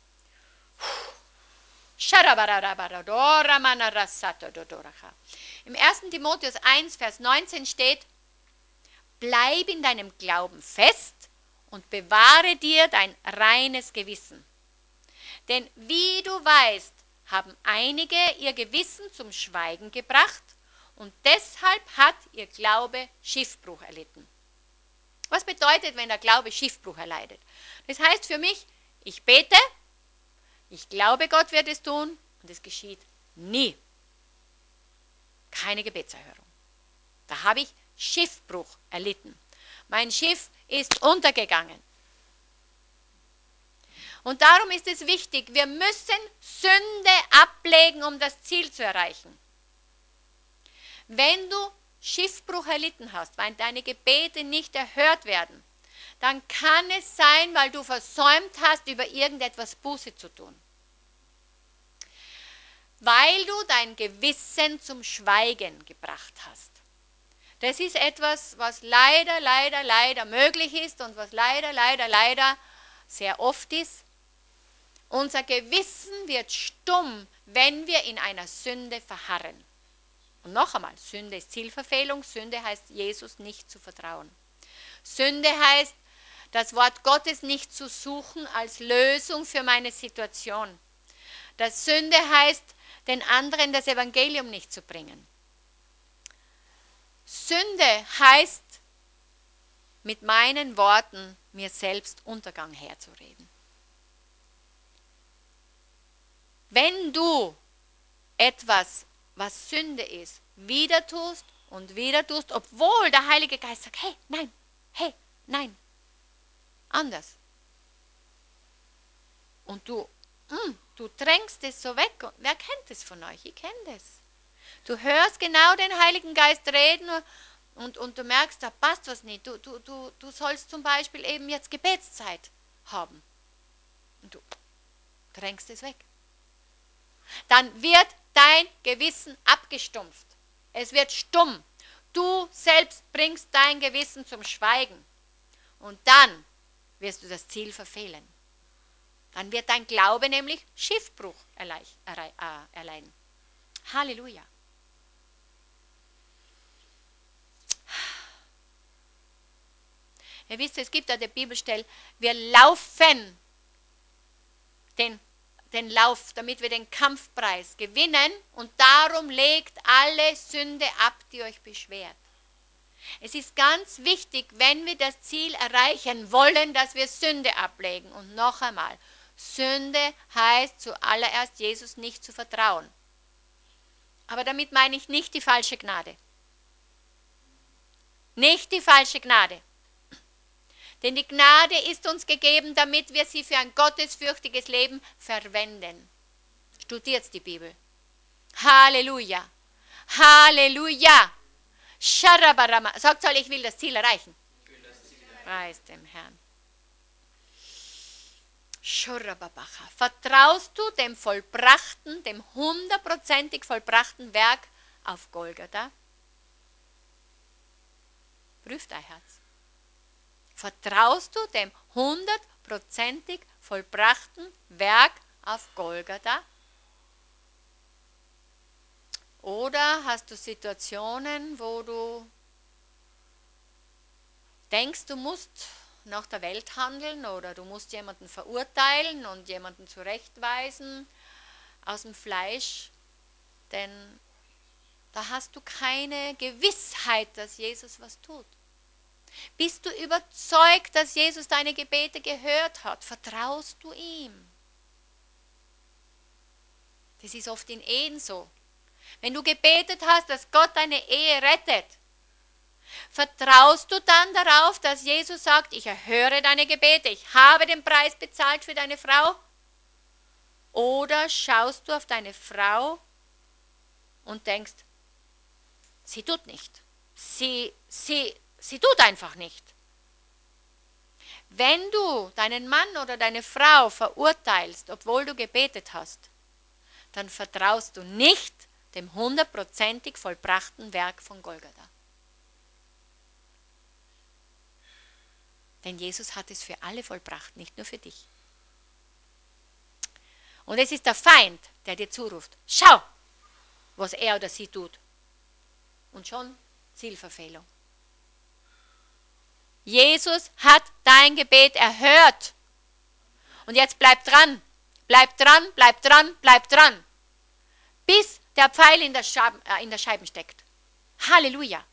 Im 1. Timotheus 1, Vers 19 steht, bleib in deinem Glauben fest und bewahre dir dein reines Gewissen. Denn wie du weißt, haben einige ihr Gewissen zum Schweigen gebracht und deshalb hat ihr Glaube Schiffbruch erlitten. Was bedeutet, wenn der Glaube Schiffbruch erleidet? Das heißt für mich, ich bete, ich glaube, Gott wird es tun und es geschieht nie. Keine Gebetserhörung. Da habe ich Schiffbruch erlitten. Mein Schiff ist untergegangen. Und darum ist es wichtig, wir müssen Sünde ablegen, um das Ziel zu erreichen. Wenn du Schiffbruch erlitten hast, weil deine Gebete nicht erhört werden, dann kann es sein, weil du versäumt hast, über irgendetwas Buße zu tun. Weil du dein Gewissen zum Schweigen gebracht hast. Das ist etwas, was leider möglich ist und was leider sehr oft ist. Unser Gewissen wird stumm, wenn wir in einer Sünde verharren. Und noch einmal, Sünde ist Zielverfehlung, Sünde heißt, Jesus nicht zu vertrauen. Sünde heißt, das Wort Gottes nicht zu suchen als Lösung für meine Situation. Das Sünde heißt, den anderen das Evangelium nicht zu bringen. Sünde heißt, mit meinen Worten mir selbst Untergang herzureden. Wenn du etwas, was Sünde ist, wieder tust, obwohl der Heilige Geist sagt, hey, nein, anders. Und du drängst es so weg. Wer kennt es von euch? Ich kenne das. Du hörst genau den Heiligen Geist reden und du merkst, da passt was nicht. Du sollst zum Beispiel eben jetzt Gebetszeit haben. Und du drängst es weg. Dann wird dein Gewissen abgestumpft. Es wird stumm. Du selbst bringst dein Gewissen zum Schweigen. Und dann wirst du das Ziel verfehlen. Dann wird dein Glaube nämlich Schiffbruch erleiden. Halleluja. Ihr wisst, es gibt da die Bibelstelle, wir laufen den Lauf, damit wir den Kampfpreis gewinnen und darum legt alle Sünde ab, die euch beschwert. Es ist ganz wichtig, wenn wir das Ziel erreichen wollen, dass wir Sünde ablegen. Und noch einmal, Sünde heißt zuallererst, Jesus nicht zu vertrauen. Aber damit meine ich nicht die falsche Gnade. Nicht die falsche Gnade. Denn die Gnade ist uns gegeben, damit wir sie für ein gottesfürchtiges Leben verwenden. Studiert die Bibel. Halleluja. Halleluja. Sharabarama. Sagt alle, ich will das Ziel erreichen. Preis dem Herrn. Shurababacha. Vertraust du dem vollbrachten, dem 100%ig vollbrachten Werk auf Golgatha? Prüft dein Herz. Vertraust du dem 100%ig vollbrachten Werk auf Golgatha? Oder hast du Situationen, wo du denkst, du musst nach der Welt handeln oder du musst jemanden verurteilen und jemanden zurechtweisen aus dem Fleisch, denn da hast du keine Gewissheit, dass Jesus was tut. Bist du überzeugt, dass Jesus deine Gebete gehört hat? Vertraust du ihm? Das ist oft in Ehen so. Wenn du gebetet hast, dass Gott deine Ehe rettet, vertraust du dann darauf, dass Jesus sagt, ich erhöre deine Gebete, ich habe den Preis bezahlt für deine Frau? Oder schaust du auf deine Frau und denkst, sie tut nicht. Sie tut einfach nicht. Wenn du deinen Mann oder deine Frau verurteilst, obwohl du gebetet hast, dann vertraust du nicht dem 100%ig vollbrachten Werk von Golgatha. Denn Jesus hat es für alle vollbracht, nicht nur für dich. Und es ist der Feind, der dir zuruft, schau, was er oder sie tut. Und schon Zielverfehlung. Jesus hat dein Gebet erhört. Und jetzt bleib dran, bleib dran, bleib dran, bleib dran. Bis der Pfeil in der Scheiben steckt. Halleluja.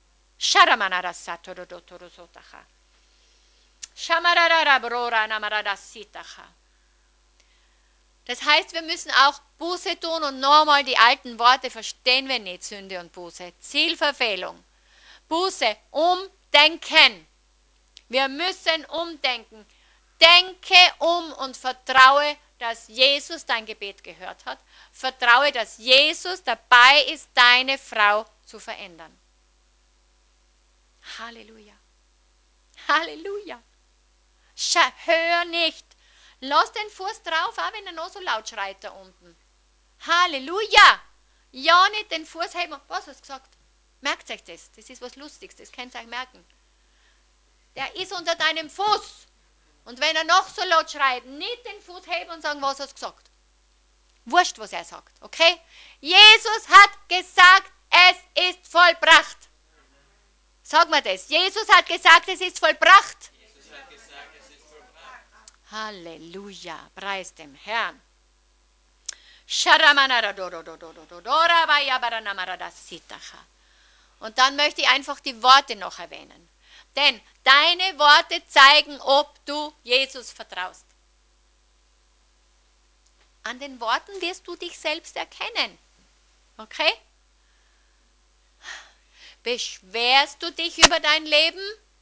Das heißt, wir müssen auch Buße tun und nochmal die alten Worte verstehen wir nicht, Sünde und Buße. Zielverfehlung. Buße, umdenken. Wir müssen umdenken. Denke um und vertraue, dass Jesus dein Gebet gehört hat. Vertraue, dass Jesus dabei ist, deine Frau zu verändern. Halleluja. Halleluja. Hör nicht. Lass den Fuß drauf, auch wenn er noch so laut schreit da unten. Halleluja. Ja, nicht den Fuß heben. Was hast du gesagt? Merkt euch das. Das ist was Lustiges, das könnt ihr euch merken. Der ist unter deinem Fuß. Und wenn er noch so laut schreit, nicht den Fuß heben und sagen, was hast du gesagt. Wurscht, was er sagt, okay? Jesus hat gesagt, es ist vollbracht. Sag mal das. Jesus hat gesagt, es ist vollbracht. Jesus hat gesagt, es ist vollbracht. Halleluja. Preis dem Herrn. Und dann möchte ich einfach die Worte noch erwähnen. Denn deine Worte zeigen, ob du Jesus vertraust. An den Worten wirst du dich selbst erkennen. Okay? Beschwerst du dich über dein Leben?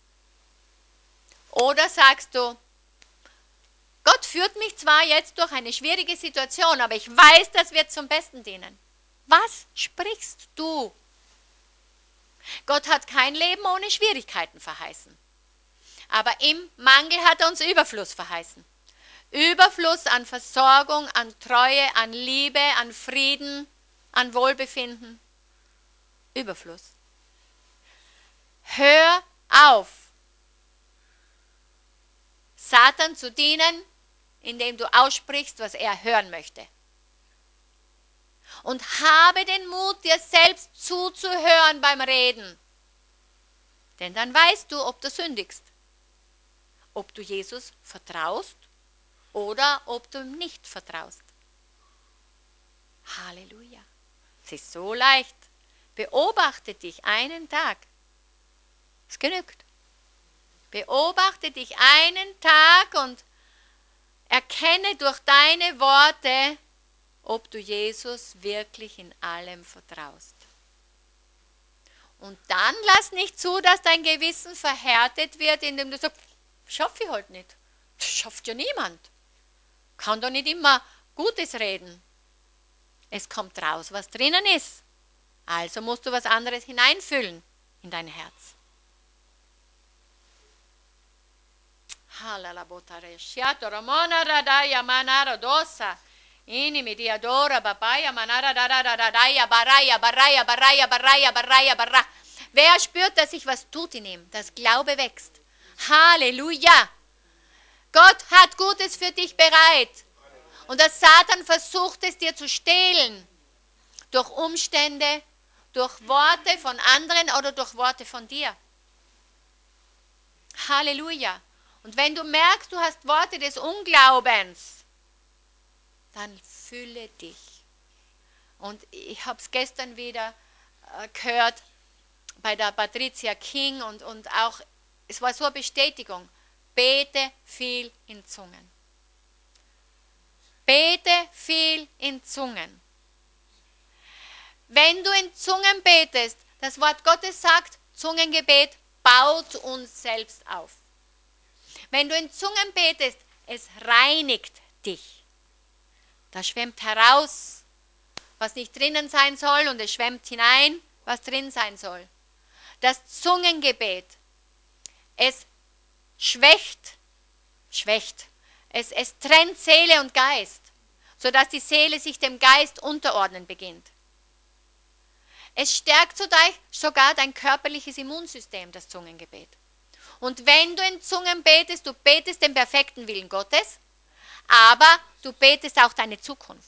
Oder sagst du, Gott führt mich zwar jetzt durch eine schwierige Situation, aber ich weiß, das wird zum Besten dienen. Was sprichst du? Gott hat kein Leben ohne Schwierigkeiten verheißen. Aber im Mangel hat er uns Überfluss verheißen. Überfluss an Versorgung, an Treue, an Liebe, an Frieden, an Wohlbefinden. Überfluss. Hör auf, Satan zu dienen, indem du aussprichst, was er hören möchte. Und habe den Mut, dir selbst zuzuhören beim Reden. Denn dann weißt du, ob du sündigst. Ob du Jesus vertraust oder ob du ihm nicht vertraust. Halleluja. Es ist so leicht. Beobachte dich einen Tag. Es genügt. Beobachte dich einen Tag und erkenne durch deine Worte, ob du Jesus wirklich in allem vertraust. Und dann lass nicht zu, dass dein Gewissen verhärtet wird, indem du sagst, schaffe ich halt nicht. Das schafft ja niemand. Kann doch nicht immer Gutes reden. Es kommt raus, was drinnen ist. Also musst du was anderes hineinfüllen in dein Herz. Wer spürt, dass sich was tut in ihm? Das Glaube wächst. Halleluja! Gott hat Gutes für dich bereit. Und der Satan versucht es dir zu stehlen. Durch Umstände, durch Worte von anderen oder durch Worte von dir. Halleluja! Und wenn du merkst, du hast Worte des Unglaubens, dann fülle dich. Und ich habe es gestern wieder gehört bei der Patricia King und auch, es war so eine Bestätigung, bete viel in Zungen. Bete viel in Zungen. Wenn du in Zungen betest, das Wort Gottes sagt, Zungengebet baut uns selbst auf. Wenn du in Zungen betest, es reinigt dich. Da schwemmt heraus, was nicht drinnen sein soll, und es schwemmt hinein, was drin sein soll. Das Zungengebet, es schwächt, es trennt Seele und Geist, sodass die Seele sich dem Geist unterordnen beginnt. Es stärkt sogar dein körperliches Immunsystem, das Zungengebet. Und wenn du in Zungen betest, du betest den perfekten Willen Gottes, aber du betest auch deine Zukunft.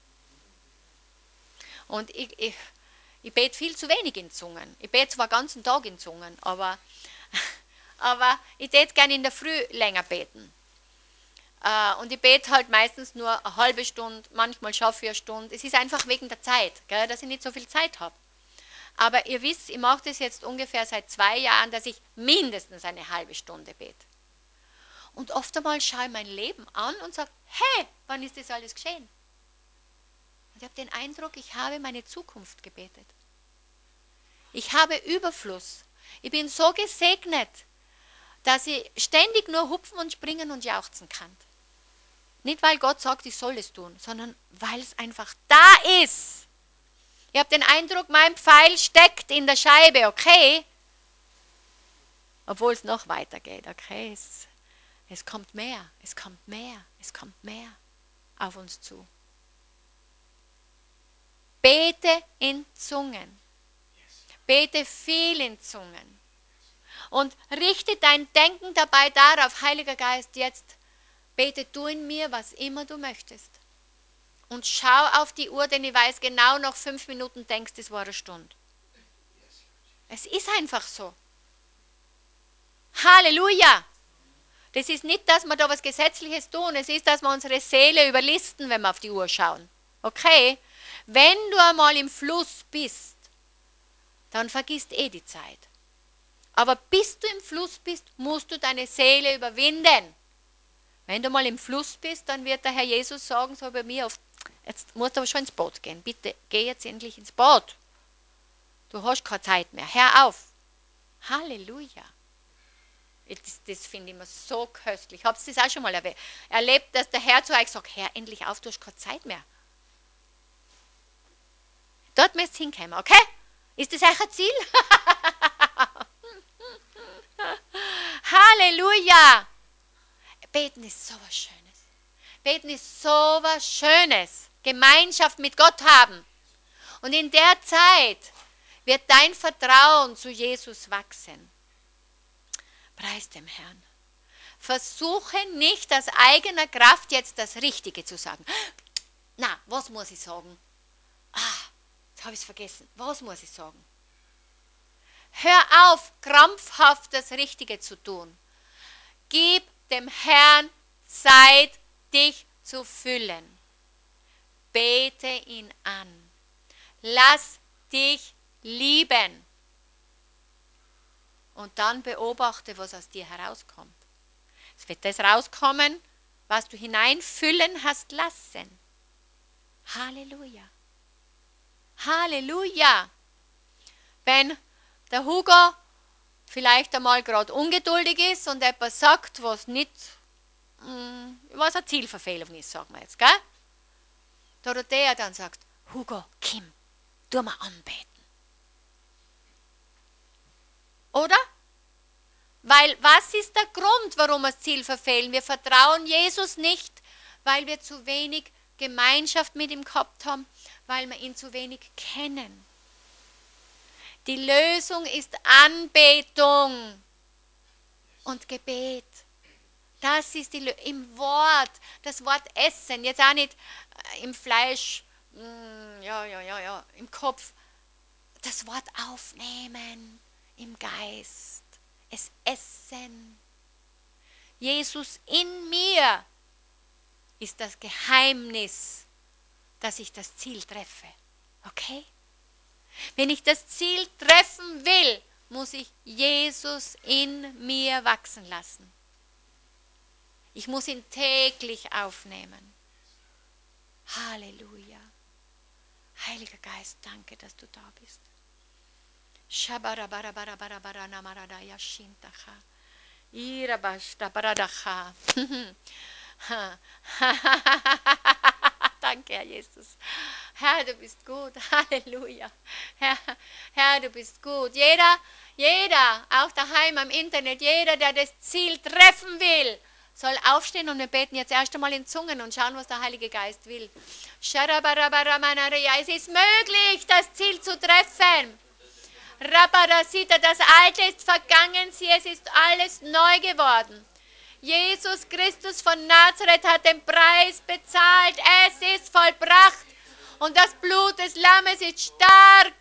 Und ich bete viel zu wenig in Zungen. Ich bete zwar den ganzen Tag in Zungen, aber ich tät gerne in der Früh länger beten. Und ich bete halt meistens nur eine halbe Stunde, manchmal schaffe ich eine Stunde. Es ist einfach wegen der Zeit, gell, dass ich nicht so viel Zeit habe. Aber ihr wisst, ich mache das jetzt ungefähr seit 2 Jahren, dass ich mindestens eine halbe Stunde bete. Und oft einmal schaue ich mein Leben an und sage, hey, wann ist das alles geschehen? Und ich habe den Eindruck, ich habe meine Zukunft gebetet. Ich habe Überfluss. Ich bin so gesegnet, dass ich ständig nur hupfen und springen und jauchzen kann. Nicht, weil Gott sagt, ich soll es tun, sondern weil es einfach da ist. Ich habe den Eindruck, mein Pfeil steckt in der Scheibe, okay? Obwohl es noch weiter geht, okay? Es kommt mehr, es kommt mehr, es kommt mehr auf uns zu. Bete in Zungen. Bete viel in Zungen. Und richte dein Denken dabei darauf, Heiliger Geist, jetzt bete du in mir, was immer du möchtest. Und schau auf die Uhr, denn ich weiß genau, noch 5 Minuten denkst, das war eine Stunde. Es ist einfach so. Halleluja! Das ist nicht, dass wir da was Gesetzliches tun, es ist, dass wir unsere Seele überlisten, wenn wir auf die Uhr schauen. Okay? Wenn du einmal im Fluss bist, dann vergisst die Zeit. Aber bis du im Fluss bist, musst du deine Seele überwinden. Wenn du mal im Fluss bist, dann wird der Herr Jesus sagen, so bei mir oft, jetzt musst du aber schon ins Boot gehen. Bitte, geh jetzt endlich ins Boot. Du hast keine Zeit mehr. Hör auf. Halleluja. Das finde ich immer so köstlich. Habt ihr das auch schon mal erlebt, dass der Herr zu euch sagt, Herr, endlich auf, du hast keine Zeit mehr. Dort müsst ihr hinkommen, okay? Ist das euch ein Ziel? Halleluja! Beten ist so was Schönes. Beten ist so was Schönes. Gemeinschaft mit Gott haben. Und in der Zeit wird dein Vertrauen zu Jesus wachsen. Preis dem Herrn. Versuche nicht aus eigener Kraft jetzt das Richtige zu sagen. Na, was muss ich sagen? Jetzt habe ich es vergessen. Was muss ich sagen? Hör auf, krampfhaft das Richtige zu tun. Gib dem Herrn Zeit, dich zu füllen. Bete ihn an. Lass dich lieben. Und dann beobachte, was aus dir herauskommt. Es wird das rauskommen, was du hineinfüllen hast lassen. Halleluja. Halleluja. Wenn der Hugo vielleicht einmal gerade ungeduldig ist und etwas sagt, was nicht, was eine Zielverfehlung ist, sagen wir jetzt, gell? Dorothea dann sagt, Hugo, Kim, tu mal anbeten. Oder? Weil, was ist der Grund, warum wir das Ziel verfehlen? Wir vertrauen Jesus nicht, weil wir zu wenig Gemeinschaft mit ihm gehabt haben, weil wir ihn zu wenig kennen. Die Lösung ist Anbetung und Gebet. Das ist im Wort, das Wort Essen, jetzt auch nicht im Fleisch, im Kopf. Das Wort aufnehmen im Geist, es essen. Jesus in mir ist das Geheimnis, dass ich das Ziel treffe. Okay? Wenn ich das Ziel treffen will, muss ich Jesus in mir wachsen lassen. Ich muss ihn täglich aufnehmen. Halleluja. Heiliger Geist, danke, dass du da bist. Danke, Herr Jesus. Herr, du bist gut. Halleluja. Herr, du bist gut. Jeder, auch daheim am Internet, jeder, der das Ziel treffen will, soll aufstehen und wir beten jetzt erst einmal in Zungen und schauen, was der Heilige Geist will. Es ist möglich, das Ziel zu treffen. Das Alte ist vergangen, es ist alles neu geworden. Jesus Christus von Nazareth hat den Preis bezahlt. Es ist vollbracht. Und das Blut des Lammes ist stark.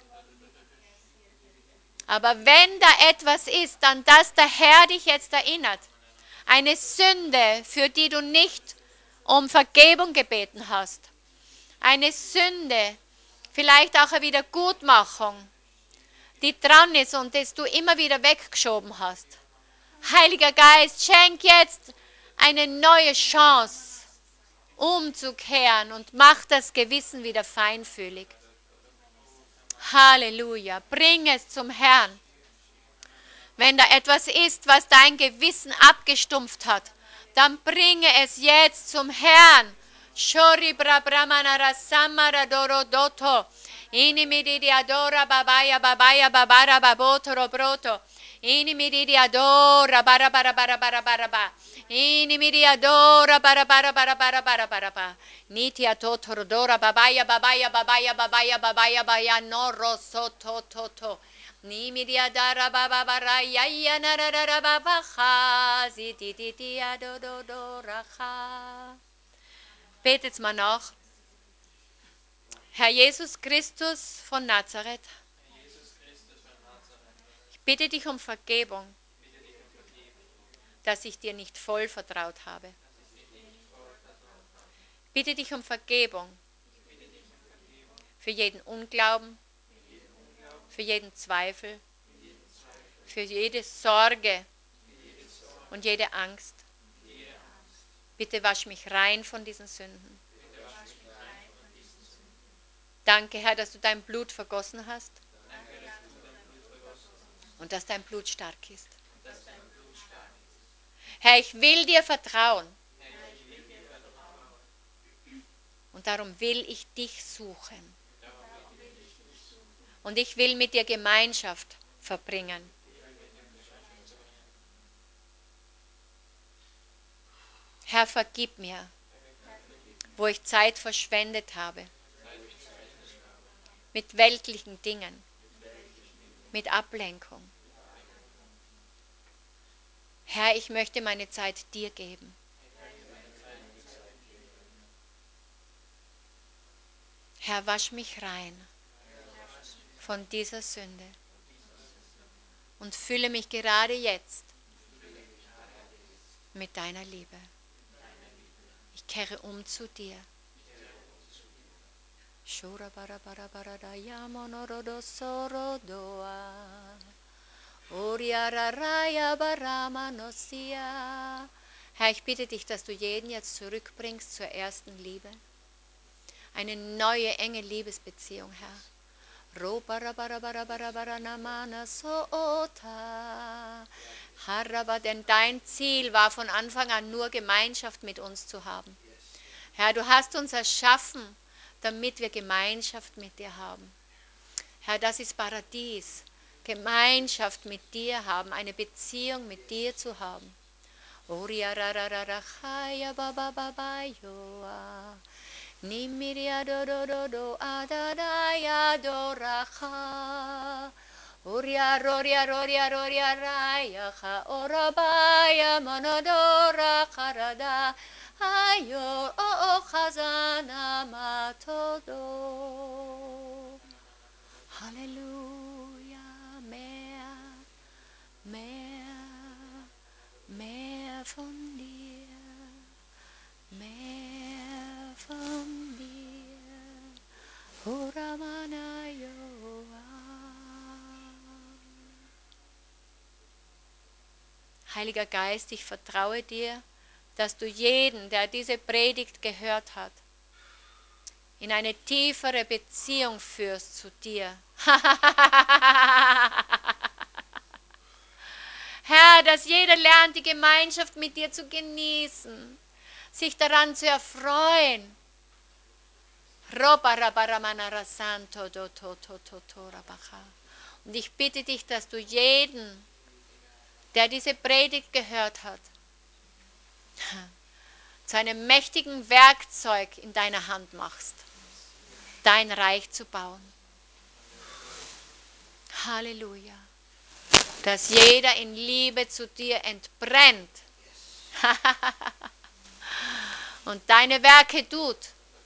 Aber wenn da etwas ist, an das der Herr dich jetzt erinnert, eine Sünde, für die du nicht um Vergebung gebeten hast, eine Sünde, vielleicht auch eine Wiedergutmachung, die dran ist und das du immer wieder weggeschoben hast. Heiliger Geist, schenk jetzt eine neue Chance, umzukehren und mach das Gewissen wieder feinfühlig. Halleluja, bring es zum Herrn. Wenn da etwas ist, was dein Gewissen abgestumpft hat, dann bringe es jetzt zum Herrn. Ini mi di adora babaya babaya babara babotoro broto. Ini mi di adora bara bara bara bara bara ba. Ini mi di adora bara bara bara bara bara bara ba. Niti atotoro dora babaya babaya babaya babaya babaya babaya no rosso to to to. Ni mi di adara baba bara ya ya na ra ra baba ha. Ziti ti ti adodo dora ha. Betet's mal nach. Herr Jesus Christus von Nazareth, ich bitte dich um Vergebung, dass ich dir nicht voll vertraut habe. Bitte dich um Vergebung für jeden Unglauben, für jeden Zweifel, für jede Sorge und jede Angst. Bitte wasch mich rein von diesen Sünden. Danke, Herr, dass du dein Blut vergossen hast und dass dein Blut stark ist. Herr, ich will dir vertrauen und darum will ich dich suchen. Und ich will mit dir Gemeinschaft verbringen. Herr, vergib mir, wo ich Zeit verschwendet habe. Mit weltlichen Dingen, mit Ablenkung. Herr, ich möchte meine Zeit dir geben. Herr, wasch mich rein von dieser Sünde und fülle mich gerade jetzt mit deiner Liebe. Ich kehre um zu dir. Shura bara bara bara da yamonorodo sorodoa. Oriararaya barama nosia. Herr, ich bitte dich, dass du jeden jetzt zurückbringst zur ersten Liebe. Eine neue, enge Liebesbeziehung, Herr. Ro bara bara bara bara bara namana soota. Haraba, denn dein Ziel war von Anfang an nur Gemeinschaft mit uns zu haben. Herr, du hast uns erschaffen, damit wir Gemeinschaft mit dir haben. Herr, das ist Paradies, Gemeinschaft mit dir haben, eine Beziehung mit dir zu haben. Oria roria roria roria raya ha orabaya manadora karada ayo o khazana matodo. Halleluja, mehr, mehr, mehr von dir, mehr von dir. Oramana yoa. Heiliger Geist, ich vertraue dir, dass du jeden, der diese Predigt gehört hat, in eine tiefere Beziehung führst zu dir. Herr, dass jeder lernt, die Gemeinschaft mit dir zu genießen, sich daran zu erfreuen. Und ich bitte dich, dass du jeden, der diese Predigt gehört hat, zu einem mächtigen Werkzeug in deiner Hand machst, dein Reich zu bauen. Halleluja. Dass jeder in Liebe zu dir entbrennt und deine Werke tut,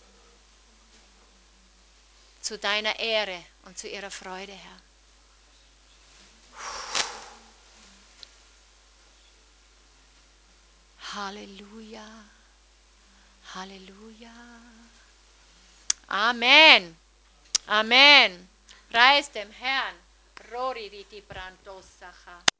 zu deiner Ehre und zu ihrer Freude, Herr. Halleluja, Halleluja. Amen, Amen. Preis dem Herrn. Rori riti brantosacha.